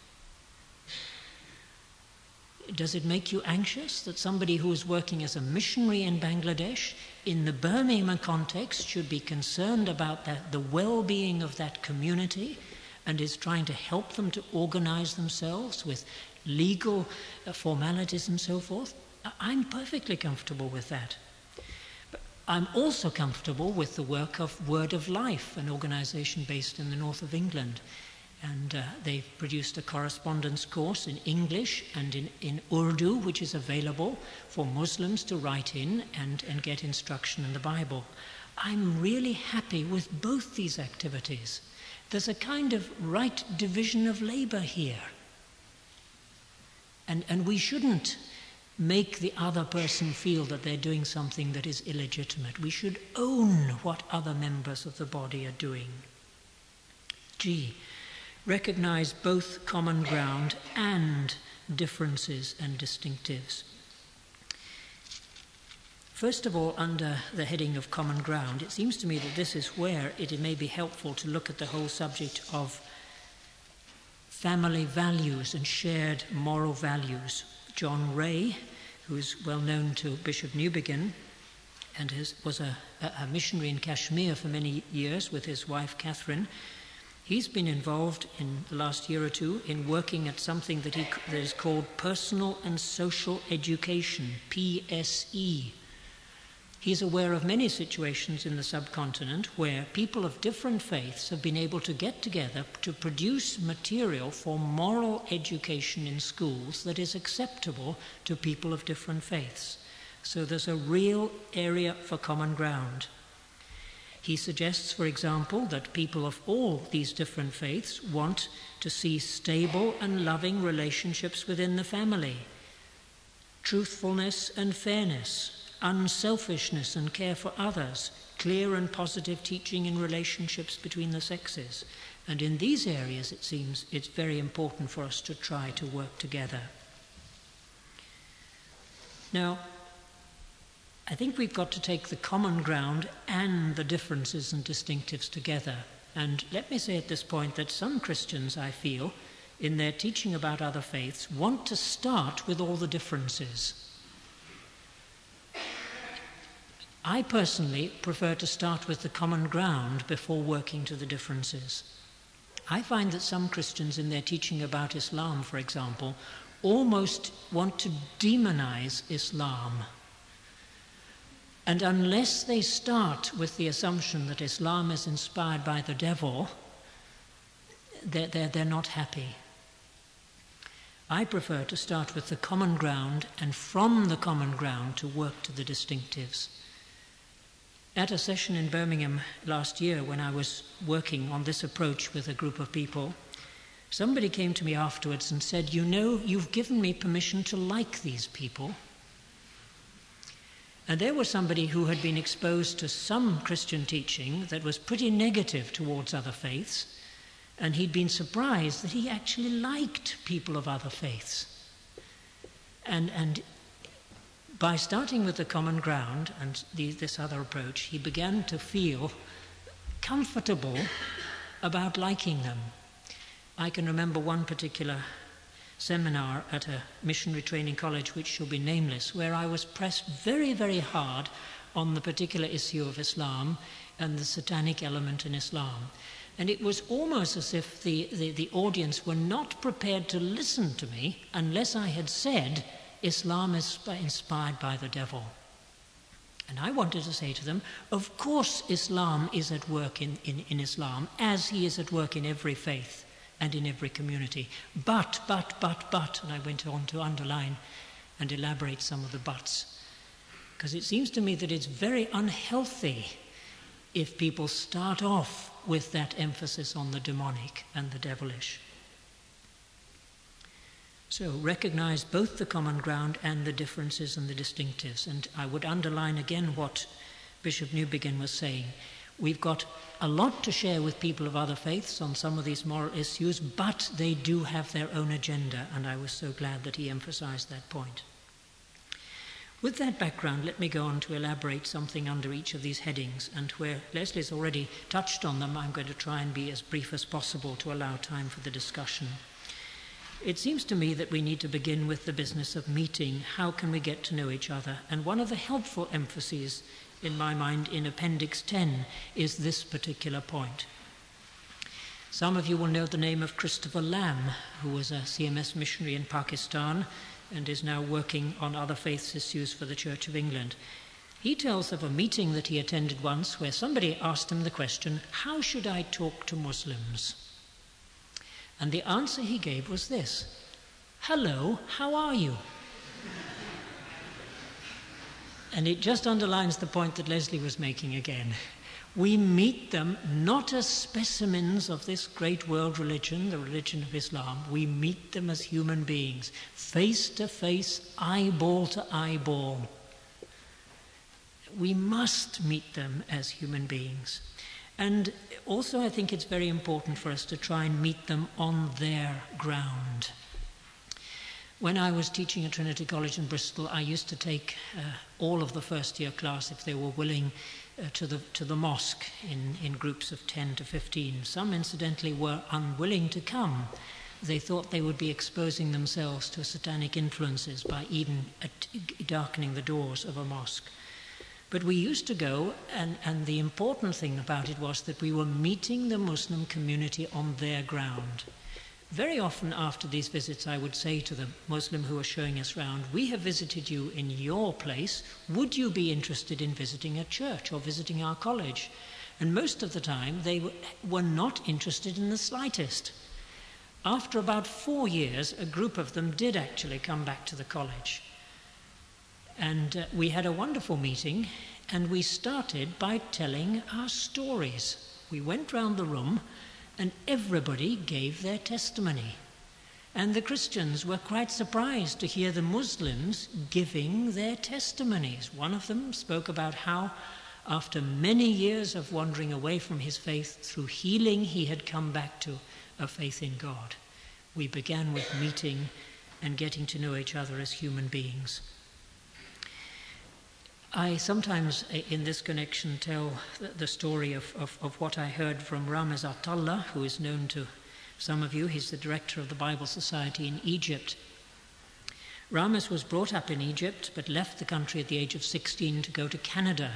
Does it make you anxious that somebody who is working as a missionary in Bangladesh in the Birmingham context should be concerned about the well-being of that community and is trying to help them to organize themselves with legal formalities and so forth? I'm perfectly comfortable with that. But I'm also comfortable with the work of Word of Life, an organization based in the north of England. And they've produced a correspondence course in English and in Urdu, which is available for Muslims to write in and get instruction in the Bible. I'm really happy with both these activities. There's a kind of right division of labor here. And we shouldn't make the other person feel that they're doing something that is illegitimate. We should own what other members of the body are doing. G. Recognize both common ground and differences and distinctives. First of all, under the heading of common ground, it seems to me that this is where it may be helpful to look at the whole subject of family values and shared moral values. John Ray, who is well known to Bishop Newbigin and was a missionary in Kashmir for many years with his wife Catherine, he's been involved in the last year or two in working at something that is called Personal and Social Education, PSE. He's aware of many situations in the subcontinent where people of different faiths have been able to get together to produce material for moral education in schools that is acceptable to people of different faiths. So there's a real area for common ground. He suggests, for example, that people of all these different faiths want to see stable and loving relationships within the family, truthfulness and fairness, unselfishness and care for others, clear and positive teaching in relationships between the sexes. And in these areas, it seems, it's very important for us to try to work together. Now, I think we've got to take the common ground and the differences and distinctives together. And let me say at this point that some Christians, I feel, in their teaching about other faiths, want to start with all the differences. I personally prefer to start with the common ground before working to the differences. I find that some Christians in their teaching about Islam, for example, almost want to demonize Islam. And unless they start with the assumption that Islam is inspired by the devil, they're not happy. I prefer to start with the common ground and from the common ground to work to the distinctives. At a session in Birmingham last year when I was working on this approach with a group of people, somebody came to me afterwards and said, "You know, you've given me permission to like these people." And there was somebody who had been exposed to some Christian teaching that was pretty negative towards other faiths, and he'd been surprised that he actually liked people of other faiths. And by starting with the common ground and this other approach, he began to feel comfortable about liking them. I can remember one particular seminar at a missionary training college, which shall be nameless, where I was pressed very, very hard on the particular issue of Islam and the satanic element in Islam. And it was almost as if the audience were not prepared to listen to me unless I had said Islam is inspired by the devil. And I wanted to say to them, of course Islam is at work in Islam, as he is at work in every faith and in every community. But, and I went on to underline and elaborate some of the buts. Because it seems to me that it's very unhealthy if people start off with that emphasis on the demonic and the devilish. So recognize both the common ground and the differences and the distinctives. And I would underline again what Bishop Newbigin was saying. We've got a lot to share with people of other faiths on some of these moral issues, but they do have their own agenda, and I was so glad that he emphasized that point. With that background, let me go on to elaborate something under each of these headings, and where Leslie's already touched on them, I'm going to try and be as brief as possible to allow time for the discussion. It seems to me that we need to begin with the business of meeting. How can we get to know each other? And one of the helpful emphases, in my mind, in Appendix 10 is this particular point. Some of you will know the name of Christopher Lamb, who was a CMS missionary in Pakistan and is now working on other faiths issues for the Church of England. He tells of a meeting that he attended once where somebody asked him the question, "How should I talk to Muslims?" And the answer he gave was this: "Hello, how are you?" And it just underlines the point that Leslie was making again. We meet them not as specimens of this great world religion, the religion of Islam. We meet them as human beings, face to face, eyeball to eyeball. We must meet them as human beings. And also I think it's very important for us to try and meet them on their ground. When I was teaching at Trinity College in Bristol, I used to take all of the first year class, if they were willing, to the mosque in groups of 10 to 15. Some, incidentally, were unwilling to come. They thought they would be exposing themselves to satanic influences by even darkening the doors of a mosque. But we used to go, and the important thing about it was that we were meeting the Muslim community on their ground. Very often after these visits, I would say to the Muslim who was showing us round, "We have visited you in your place. Would you be interested in visiting a church or visiting our college?" And most of the time, they were not interested in the slightest. After about 4 years, a group of them did actually come back to the college. And we had a wonderful meeting, and we started by telling our stories. We went round the room, and everybody gave their testimony. And the Christians were quite surprised to hear the Muslims giving their testimonies. One of them spoke about how, after many years of wandering away from his faith, through healing he had come back to a faith in God. We began with meeting and getting to know each other as human beings. I sometimes, in this connection, tell the story of what I heard from Ramez Atallah, who is known to some of you. He's the director of the Bible Society in Egypt. Ramez was brought up in Egypt, but left the country at the age of 16 to go to Canada.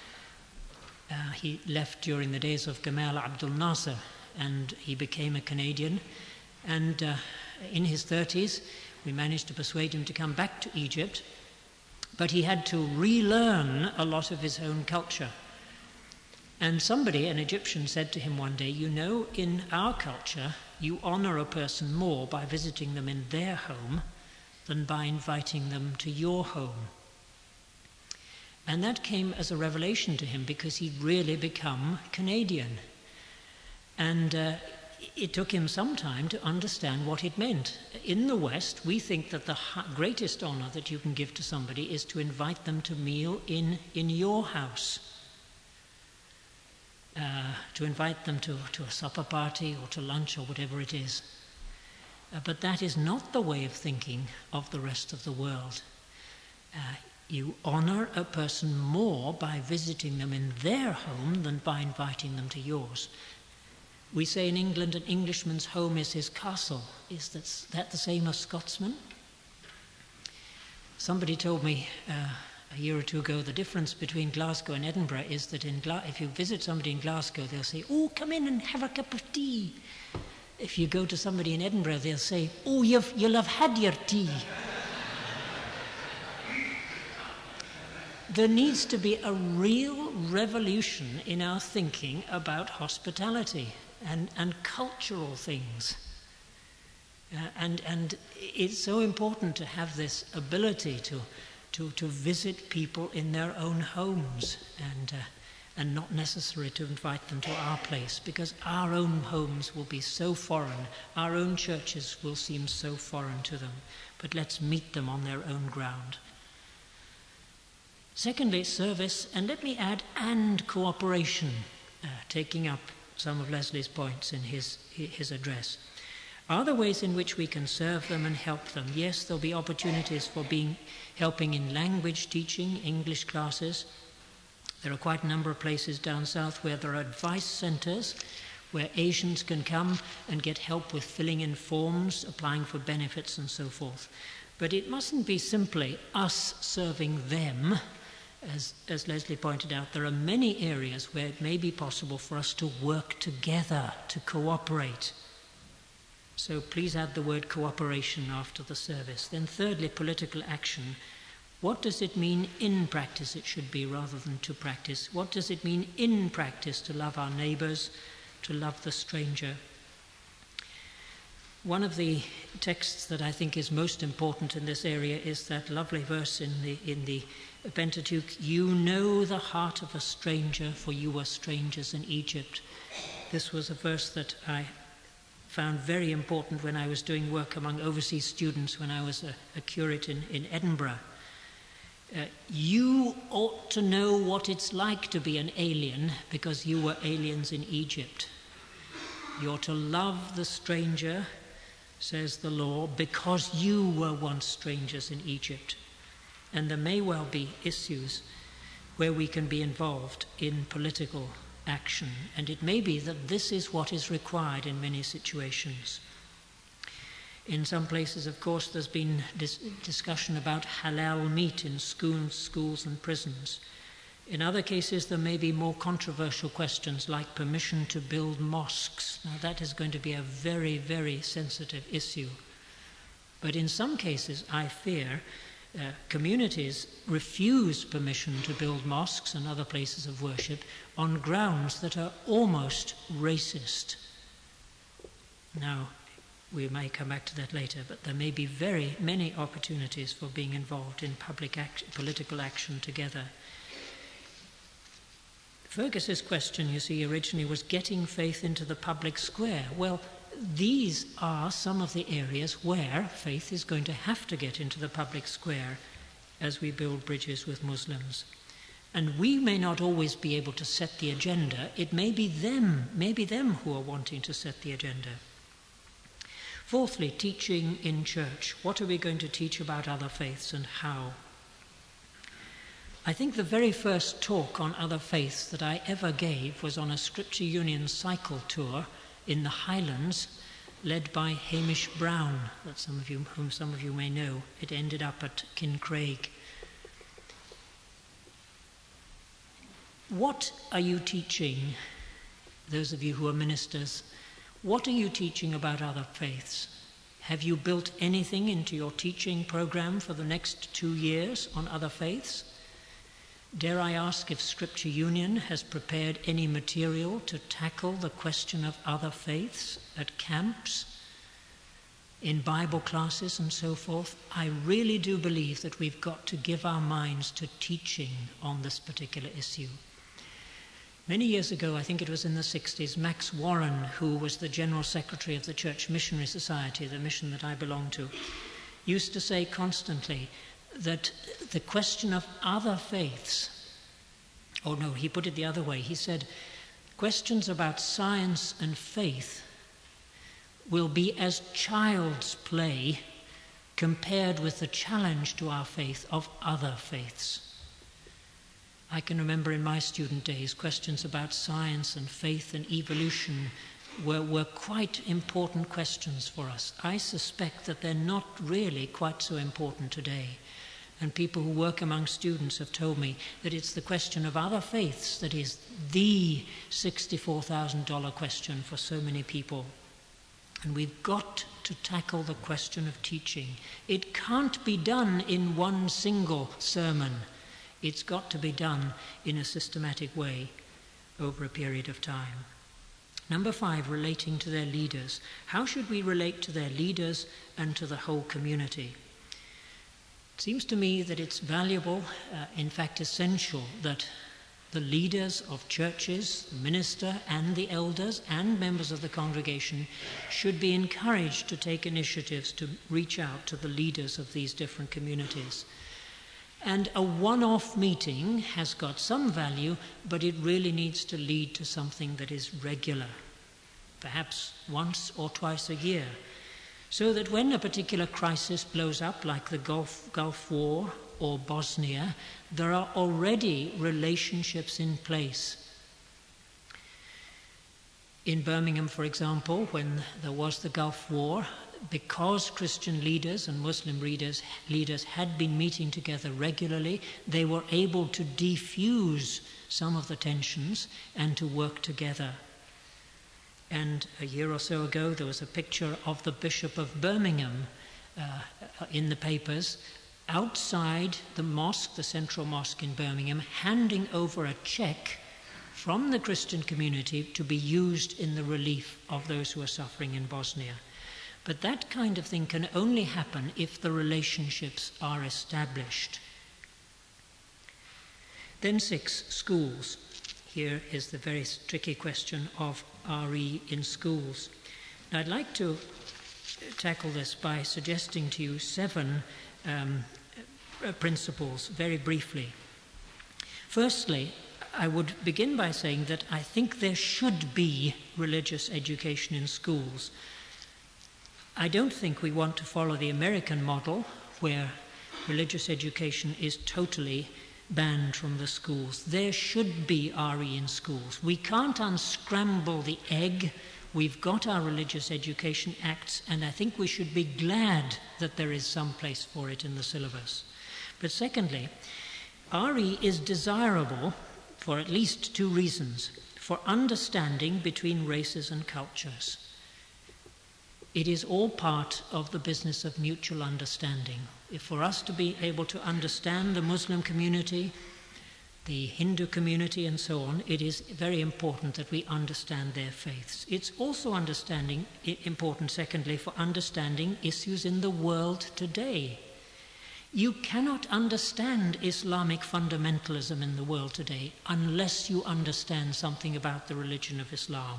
He left during the days of Gamal Abdel Nasser, and he became a Canadian. And in his 30s, we managed to persuade him to come back to Egypt. But he had to relearn a lot of his own culture. And somebody, an Egyptian, said to him one day, "You know, in our culture, you honor a person more by visiting them in their home than by inviting them to your home." And that came as a revelation to him because he'd really become Canadian. And it took him some time to understand what it meant. In the West, we think that the greatest honor that you can give to somebody is to invite them to meal in your house. To invite them to a supper party or to lunch or whatever it is. But that is not the way of thinking of the rest of the world. You honor a person more by visiting them in their home than by inviting them to yours. We say in England, an Englishman's home is his castle. Is that the same as Scotsman? Somebody told me a year or two ago, the difference between Glasgow and Edinburgh is that if you visit somebody in Glasgow, they'll say, "Oh, come in and have a cup of tea." If you go to somebody in Edinburgh, they'll say, "Oh, you'll have had your tea." There needs to be a real revolution in our thinking about hospitality and cultural things. And it's so important to have this ability to visit people in their own homes and not necessary to invite them to our place, because our own homes will be so foreign, our own churches will seem so foreign to them. But let's meet them on their own ground. Secondly, service, and let me add, and cooperation, taking up some of Leslie's points in his address. Are there ways in which we can serve them and help them? Yes, there'll be opportunities for helping in language teaching, English classes. There are quite a number of places down south where there are advice centres where Asians can come and get help with filling in forms, applying for benefits and so forth. But it mustn't be simply us serving them. As Leslie pointed out, there are many areas where it may be possible for us to work together, to cooperate. So please add the word cooperation after the service. Then thirdly, political action. What does it mean in practice? It should be rather than to practice. What does it mean in practice to love our neighbours, to love the stranger? One of the texts that I think is most important in this area is that lovely verse in the Pentateuch, "You know the heart of a stranger, for you were strangers in Egypt." This was a verse that I found very important when I was doing work among overseas students when I was a curate in Edinburgh. You ought to know what it's like to be an alien because you were aliens in Egypt. You ought to love the stranger, says the law, because you were once strangers in Egypt. And there may well be issues where we can be involved in political action, and it may be that this is what is required in many situations. In some places, of course, there's been discussion about halal meat in schools and prisons. In other cases, there may be more controversial questions like permission to build mosques. Now, that is going to be a very, very sensitive issue. But in some cases, I fear, communities refuse permission to build mosques and other places of worship on grounds that are almost racist. Now, we may come back to that later, but there may be very many opportunities for being involved in political action together. Fergus's question, you see, originally was getting faith into the public square. Well, these are some of the areas where faith is going to have to get into the public square as we build bridges with Muslims. And we may not always be able to set the agenda. It may be them who are wanting to set the agenda. Fourthly, teaching in church. What are we going to teach about other faiths and how? I think the very first talk on other faiths that I ever gave was on a Scripture Union cycle tour in the Highlands, led by Hamish Brown, whom some of you may know. It ended up at Kincraig. What are you teaching, those of you who are ministers? What are you teaching about other faiths? Have you built anything into your teaching program for the next 2 years on other faiths? Dare I ask if Scripture Union has prepared any material to tackle the question of other faiths at camps, in Bible classes and so forth? I really do believe that we've got to give our minds to teaching on this particular issue. Many years ago, I think it was in the 60s, Max Warren, who was the General Secretary of the Church Missionary Society, the mission that I belong to, used to say constantly that the question of other faiths, he put it the other way. He said, questions about science and faith will be as child's play compared with the challenge to our faith of other faiths. I can remember in my student days, questions about science and faith and evolution were quite important questions for us. I suspect that they're not really quite so important today. And people who work among students have told me that it's the question of other faiths that is the $64,000 question for so many people. And we've got to tackle the question of teaching. It can't be done in one single sermon. It's got to be done in a systematic way over a period of time. Number 5, relating to their leaders. How should we relate to their leaders and to the whole community? It seems to me that it's valuable, in fact essential, that the leaders of churches, the minister and the elders and members of the congregation should be encouraged to take initiatives to reach out to the leaders of these different communities. And a one-off meeting has got some value, but it really needs to lead to something that is regular, perhaps once or twice a year, so that when a particular crisis blows up, like the Gulf War or Bosnia, there are already relationships in place. In Birmingham, for example, when there was the Gulf War, because Christian leaders and Muslim leaders had been meeting together regularly, they were able to defuse some of the tensions and to work together. And a year or so ago, there was a picture of the Bishop of Birmingham in the papers outside the mosque, the central mosque in Birmingham, handing over a check from the Christian community to be used in the relief of those who are suffering in Bosnia. But that kind of thing can only happen if the relationships are established. Then 6, schools. Here is the very tricky question of RE in schools. Now, I'd like to tackle this by suggesting to you 7 principles very briefly. Firstly, I would begin by saying that I think there should be religious education in schools. I don't think we want to follow the American model where religious education is totally banned from the schools. There should be RE in schools. We can't unscramble the egg. We've got our Religious Education Acts, and I think we should be glad that there is some place for it in the syllabus. But secondly, RE is desirable for at least 2 reasons. For understanding between races and cultures. It is all part of the business of mutual understanding. If for us to be able to understand the Muslim community, the Hindu community and so on, it is very important that we understand their faiths. It's also important, secondly, for understanding issues in the world today. You cannot understand Islamic fundamentalism in the world today unless you understand something about the religion of Islam.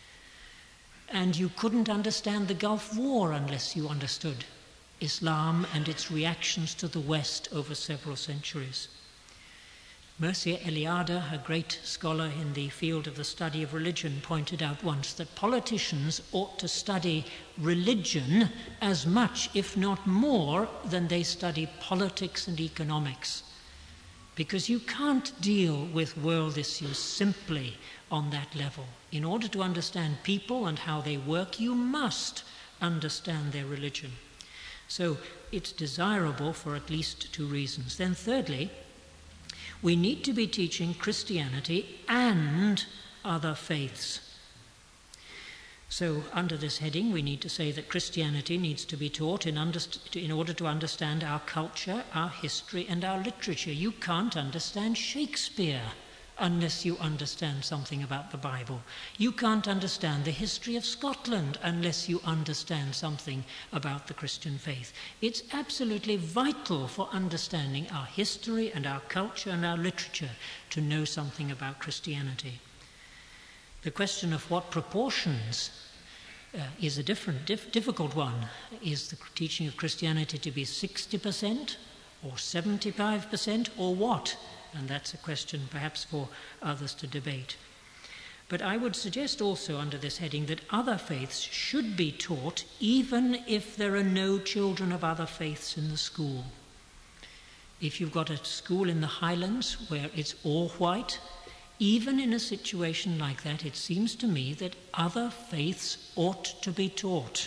And you couldn't understand the Gulf War unless you understood Islam and its reactions to the West over several centuries. Mircea Eliade, a great scholar in the field of the study of religion, pointed out once that politicians ought to study religion as much, if not more, than they study politics and economics. Because you can't deal with world issues simply on that level. In order to understand people and how they work, you must understand their religion. So it's desirable for at least 2 reasons. Then thirdly, we need to be teaching Christianity and other faiths. So under this heading, we need to say that Christianity needs to be taught in order to understand our culture, our history, and our literature. You can't understand Shakespeare unless you understand something about the Bible. You can't understand the history of Scotland unless you understand something about the Christian faith. It's absolutely vital for understanding our history and our culture and our literature to know something about Christianity. The question of what proportions is a difficult one. Is the teaching of Christianity to be 60% or 75% or what? And that's a question perhaps for others to debate. But I would suggest also under this heading that other faiths should be taught even if there are no children of other faiths in the school. If you've got a school in the Highlands where it's all white, even in a situation like that, it seems to me that other faiths ought to be taught.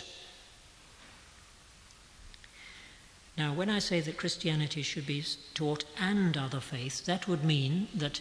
Now, when I say that Christianity should be taught and other faiths, that would mean that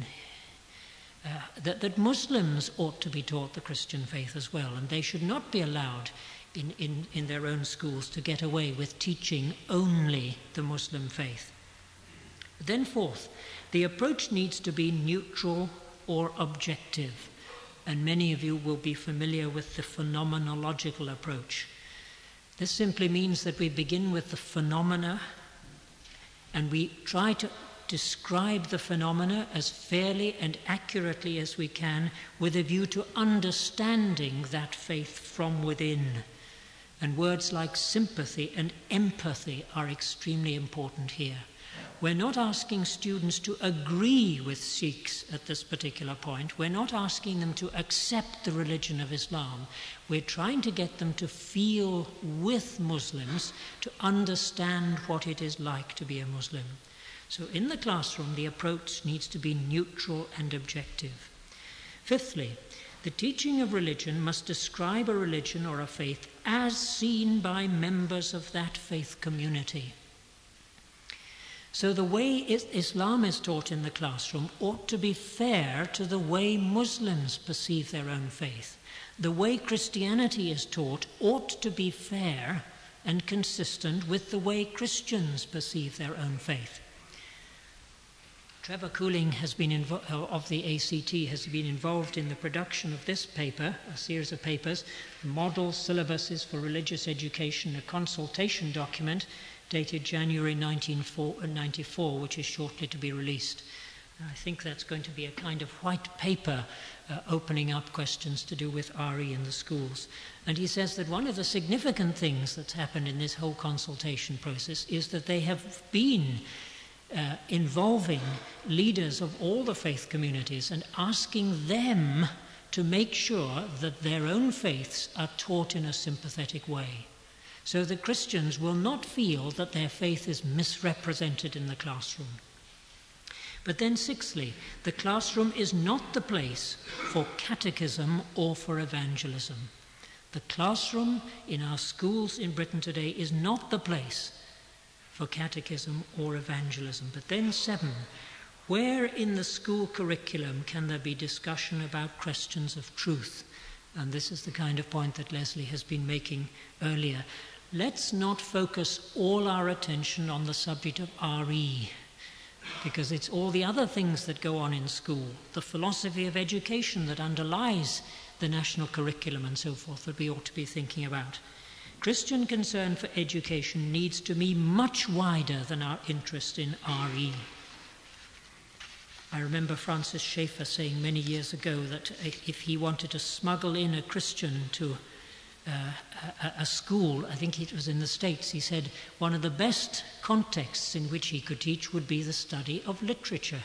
that Muslims ought to be taught the Christian faith as well, and they should not be allowed in their own schools to get away with teaching only the Muslim faith. Then fourth, the approach needs to be neutral or objective, and many of you will be familiar with the phenomenological approach. This simply means that we begin with the phenomena and we try to describe the phenomena as fairly and accurately as we can with a view to understanding that faith from within. And words like sympathy and empathy are extremely important here. We're not asking students to agree with Sikhs at this particular point. We're not asking them to accept the religion of Islam. We're trying to get them to feel with Muslims, to understand what it is like to be a Muslim. So in the classroom, the approach needs to be neutral and objective. Fifthly, the teaching of religion must describe a religion or a faith as seen by members of that faith community. So the way Islam is taught in the classroom ought to be fair to the way Muslims perceive their own faith. The way Christianity is taught ought to be fair and consistent with the way Christians perceive their own faith. Trevor Cooling has been of the ACT has been involved in the production of this paper, a series of papers, Model Syllabuses for Religious Education, a consultation document dated January 1994, which is shortly to be released. I think that's going to be a kind of white paper opening up questions to do with RE in the schools. And he says that one of the significant things that's happened in this whole consultation process is that they have been involving leaders of all the faith communities and asking them to make sure that their own faiths are taught in a sympathetic way, so that Christians will not feel that their faith is misrepresented in the classroom. But then sixthly, the classroom is not the place for catechism or for evangelism. The classroom in our schools in Britain today is not the place for catechism or evangelism. But then 7, where in the school curriculum can there be discussion about questions of truth? And this is the kind of point that Leslie has been making earlier. Let's not focus all our attention on the subject of RE, because it's all the other things that go on in school, the philosophy of education that underlies the national curriculum and so forth, that we ought to be thinking about. Christian concern for education needs to be much wider than our interest in RE. I remember Francis Schaeffer saying many years ago that if he wanted to smuggle in a Christian to a school, I think it was in the States, he said one of the best contexts in which he could teach would be the study of literature.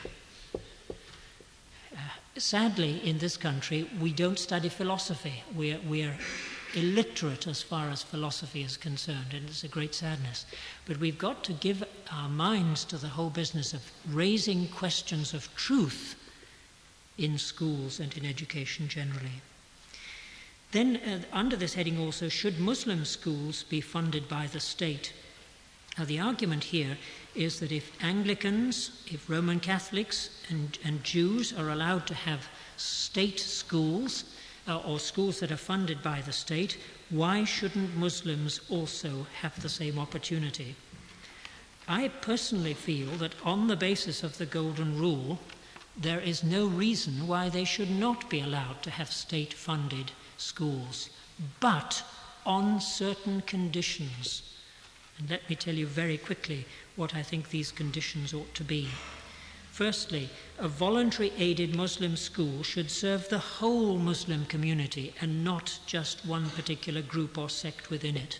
Sadly, in this country, we don't study philosophy. We're illiterate as far as philosophy is concerned, and it's a great sadness. But we've got to give our minds to the whole business of raising questions of truth in schools and in education generally. Then under this heading also, should Muslim schools be funded by the state? Now the argument here is that if Anglicans, if Roman Catholics and Jews are allowed to have state schools, or schools that are funded by the state, why shouldn't Muslims also have the same opportunity? I personally feel that on the basis of the Golden Rule, there is no reason why they should not be allowed to have state-funded schools, but on certain conditions. And let me tell you very quickly what I think these conditions ought to be. Firstly, a voluntary aided Muslim school should serve the whole Muslim community and not just one particular group or sect within it.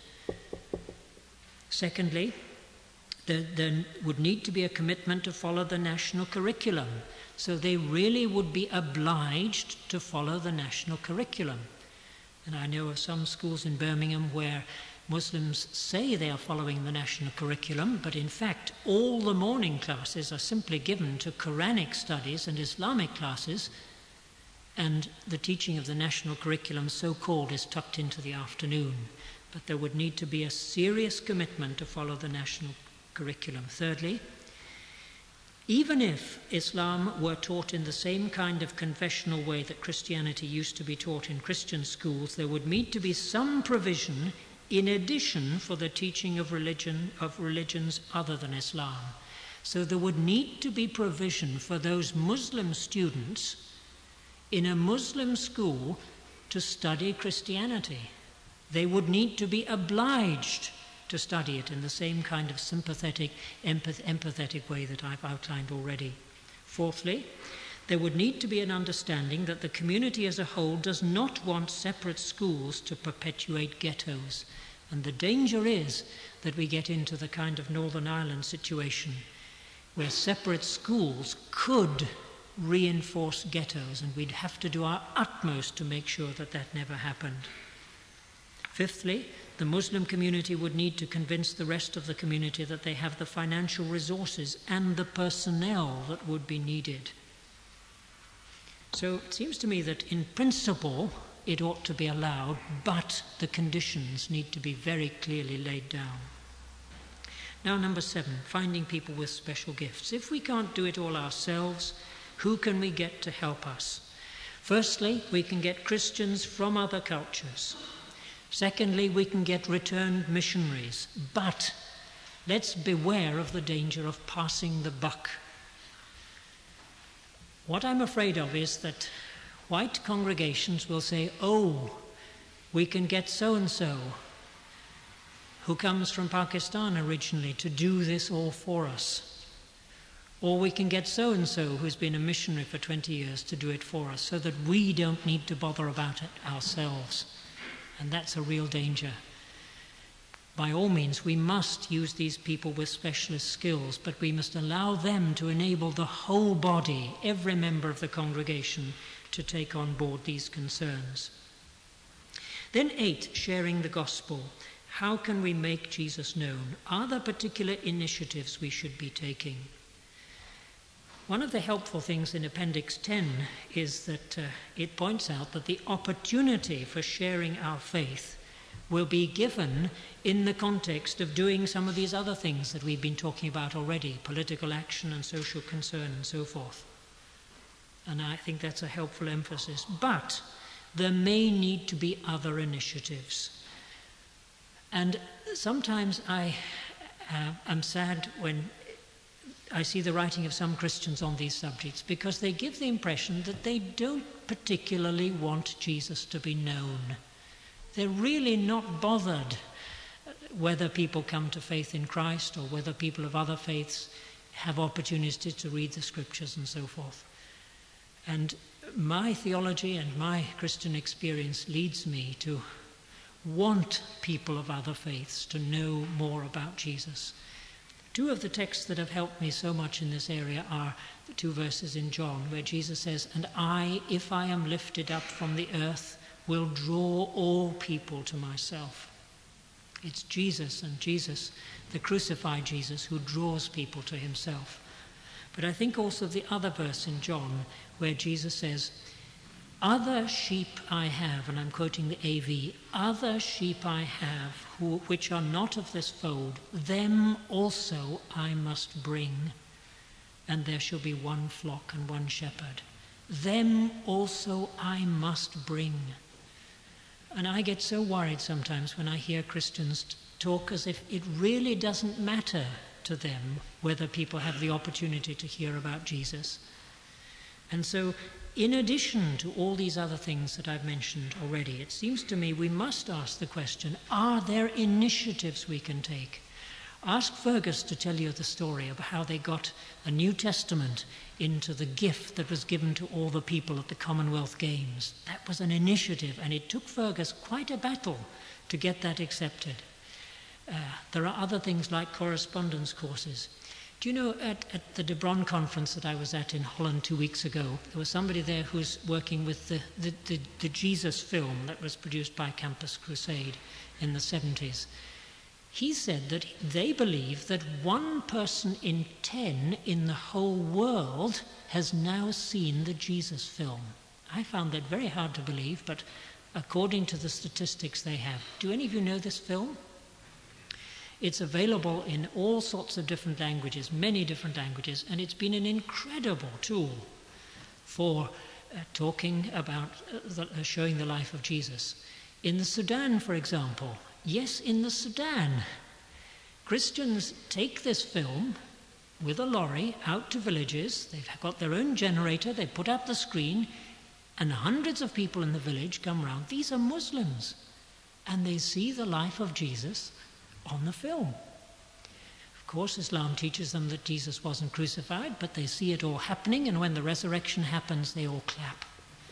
Secondly, there would need to be a commitment to follow the national curriculum. So they really would be obliged to follow the national curriculum. And I know of some schools in Birmingham where Muslims say they are following the national curriculum, but in fact all the morning classes are simply given to Quranic studies and Islamic classes, and the teaching of the national curriculum, so-called, is tucked into the afternoon. But there would need to be a serious commitment to follow the national curriculum. Thirdly, even if Islam were taught in the same kind of confessional way that Christianity used to be taught in Christian schools, there would need to be some provision in addition for the teaching of religions other than Islam. So there would need to be provision for those Muslim students in a Muslim school to study Christianity. They would need to be obliged to study it in the same kind of sympathetic, empathetic way that I've outlined already. Fourthly, there would need to be an understanding that the community as a whole does not want separate schools to perpetuate ghettos. And the danger is that we get into the kind of Northern Ireland situation where separate schools could reinforce ghettos, and we'd have to do our utmost to make sure that that never happened. Fifthly, the Muslim community would need to convince the rest of the community that they have the financial resources and the personnel that would be needed. So it seems to me that in principle it ought to be allowed, but the conditions need to be very clearly laid down. Now, number 7, finding people with special gifts. If we can't do it all ourselves, who can we get to help us? Firstly, we can get Christians from other cultures. Secondly, we can get returned missionaries. But let's beware of the danger of passing the buck. What I'm afraid of is that white congregations will say, oh, we can get so-and-so who comes from Pakistan originally to do this all for us. Or we can get so-and-so who's been a missionary for 20 years to do it for us, so that we don't need to bother about it ourselves. And that's a real danger. By all means, we must use these people with specialist skills, but we must allow them to enable the whole body, every member of the congregation, to take on board these concerns. Then 8, sharing the gospel. How can we make Jesus known? Are there particular initiatives we should be taking? One of the helpful things in Appendix 10 is that it points out that the opportunity for sharing our faith will be given in the context of doing some of these other things that we've been talking about already, political action and social concern and so forth. And I think that's a helpful emphasis. But there may need to be other initiatives. And sometimes I am sad when I see the writing of some Christians on these subjects, because they give the impression that they don't particularly want Jesus to be known. They're really not bothered whether people come to faith in Christ or whether people of other faiths have opportunities to read the scriptures and so forth. And my theology and my Christian experience leads me to want people of other faiths to know more about Jesus. 2 of the texts that have helped me so much in this area are the 2 verses in John where Jesus says, "And I, if I am lifted up from the earth, will draw all people to myself." It's Jesus, and Jesus, the crucified Jesus, who draws people to himself. But I think also the other verse in John where Jesus says, "Other sheep I have," and I'm quoting the AV, "other sheep I have which are not of this fold, them also I must bring, and there shall be one flock and one shepherd." them also I must bring. And I get so worried sometimes when I hear Christians talk as if it really doesn't matter to them whether people have the opportunity to hear about Jesus. And so, in addition to all these other things that I've mentioned already, it seems to me we must ask the question, are there initiatives we can take? Ask Fergus to tell you the story of how they got a New Testament into the gift that was given to all the people at the Commonwealth Games. That was an initiative, and it took Fergus quite a battle to get that accepted. There are other things like correspondence courses. Do you know, at the De Bron conference that I was at in Holland 2 weeks ago, there was somebody there who was working with the Jesus film that was produced by Campus Crusade in the 70s. He said that they believe that 1 person in 10 in the whole world has now seen the Jesus film. I found that very hard to believe, but according to the statistics they have. Do any of you know this film? It's available in all sorts of different languages, many different languages, and it's been an incredible tool for talking about, showing the life of Jesus. In the Sudan, for example, yes, in the Sudan, Christians take this film with a lorry out to villages. They've got their own generator, they put up the screen, and hundreds of people in the village come round. These are Muslims, and they see the life of Jesus on the film. Of course, Islam teaches them that Jesus wasn't crucified, but they see it all happening, and when the resurrection happens, they all clap.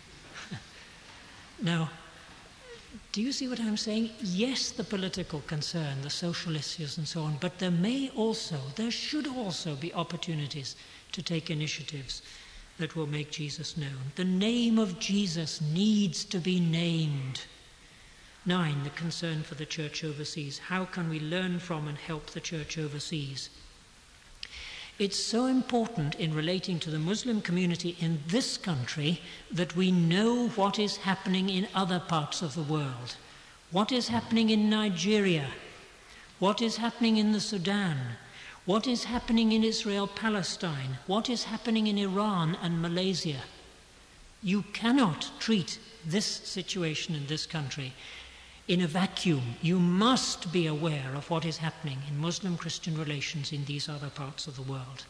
Now, do you see what I'm saying? Yes, the political concern, the social issues and so on, but there should also be opportunities to take initiatives that will make Jesus known. The name of Jesus needs to be named. 9, the concern for the church overseas. How can we learn from and help the church overseas? It's so important in relating to the Muslim community in this country that we know what is happening in other parts of the world. What is happening in Nigeria? What is happening in the Sudan? What is happening in Israel-Palestine? What is happening in Iran and Malaysia? You cannot treat this situation in this country in a vacuum. You must be aware of what is happening in Muslim-Christian relations in these other parts of the world.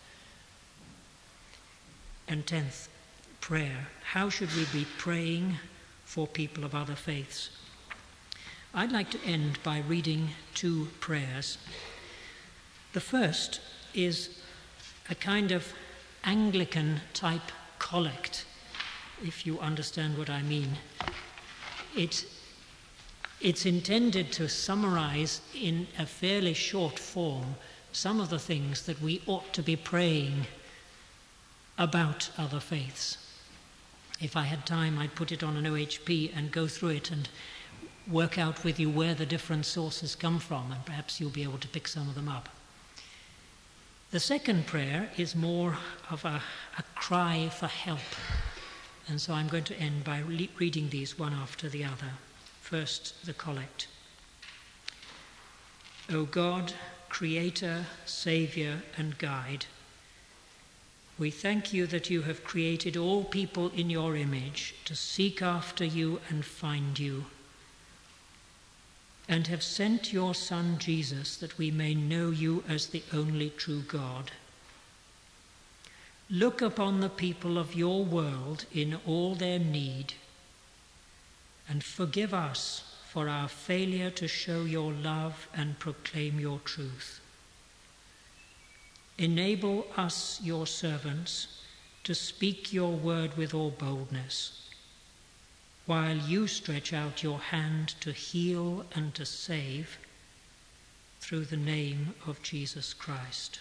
And 10th, prayer. How should we be praying for people of other faiths? I'd like to end by reading 2 prayers. The first is a kind of Anglican-type collect, if you understand what I mean. It's intended to summarize in a fairly short form some of the things that we ought to be praying about other faiths. If I had time, I'd put it on an OHP and go through it and work out with you where the different sources come from, and perhaps you'll be able to pick some of them up. The second prayer is more of a cry for help, and so I'm going to end by reading these one after the other. First, the collect. O God, Creator, Saviour, and Guide, we thank you that you have created all people in your image to seek after you and find you, and have sent your Son Jesus that we may know you as the only true God. Look upon the people of your world in all their need, and forgive us for our failure to show your love and proclaim your truth. Enable us, your servants, to speak your word with all boldness, while you stretch out your hand to heal and to save through the name of Jesus Christ.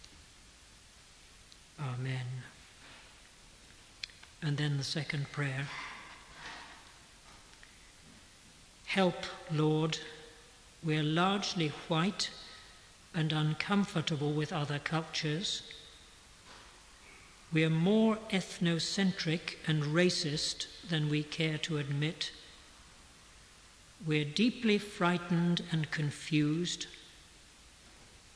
Amen. And then the second prayer. Help, Lord, we're largely white and uncomfortable with other cultures. We're more ethnocentric and racist than we care to admit. We're deeply frightened and confused.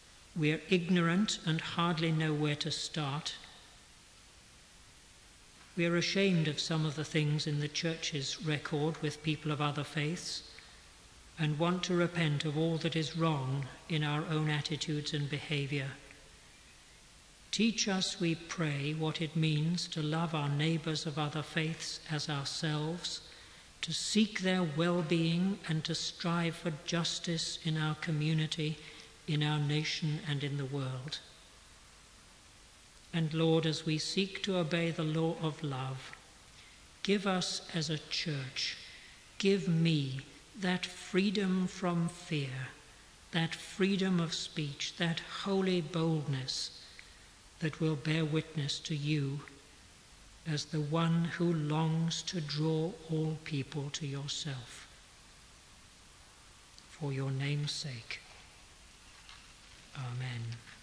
We're ignorant and hardly know where to start. We are ashamed of some of the things in the church's record with people of other faiths and want to repent of all that is wrong in our own attitudes and behavior. Teach us, we pray, what it means to love our neighbours of other faiths as ourselves, to seek their well-being and to strive for justice in our community, in our nation and in the world. And Lord, as we seek to obey the law of love, give us as a church, give me that freedom from fear, that freedom of speech, that holy boldness that will bear witness to you as the one who longs to draw all people to yourself. For your name's sake. Amen.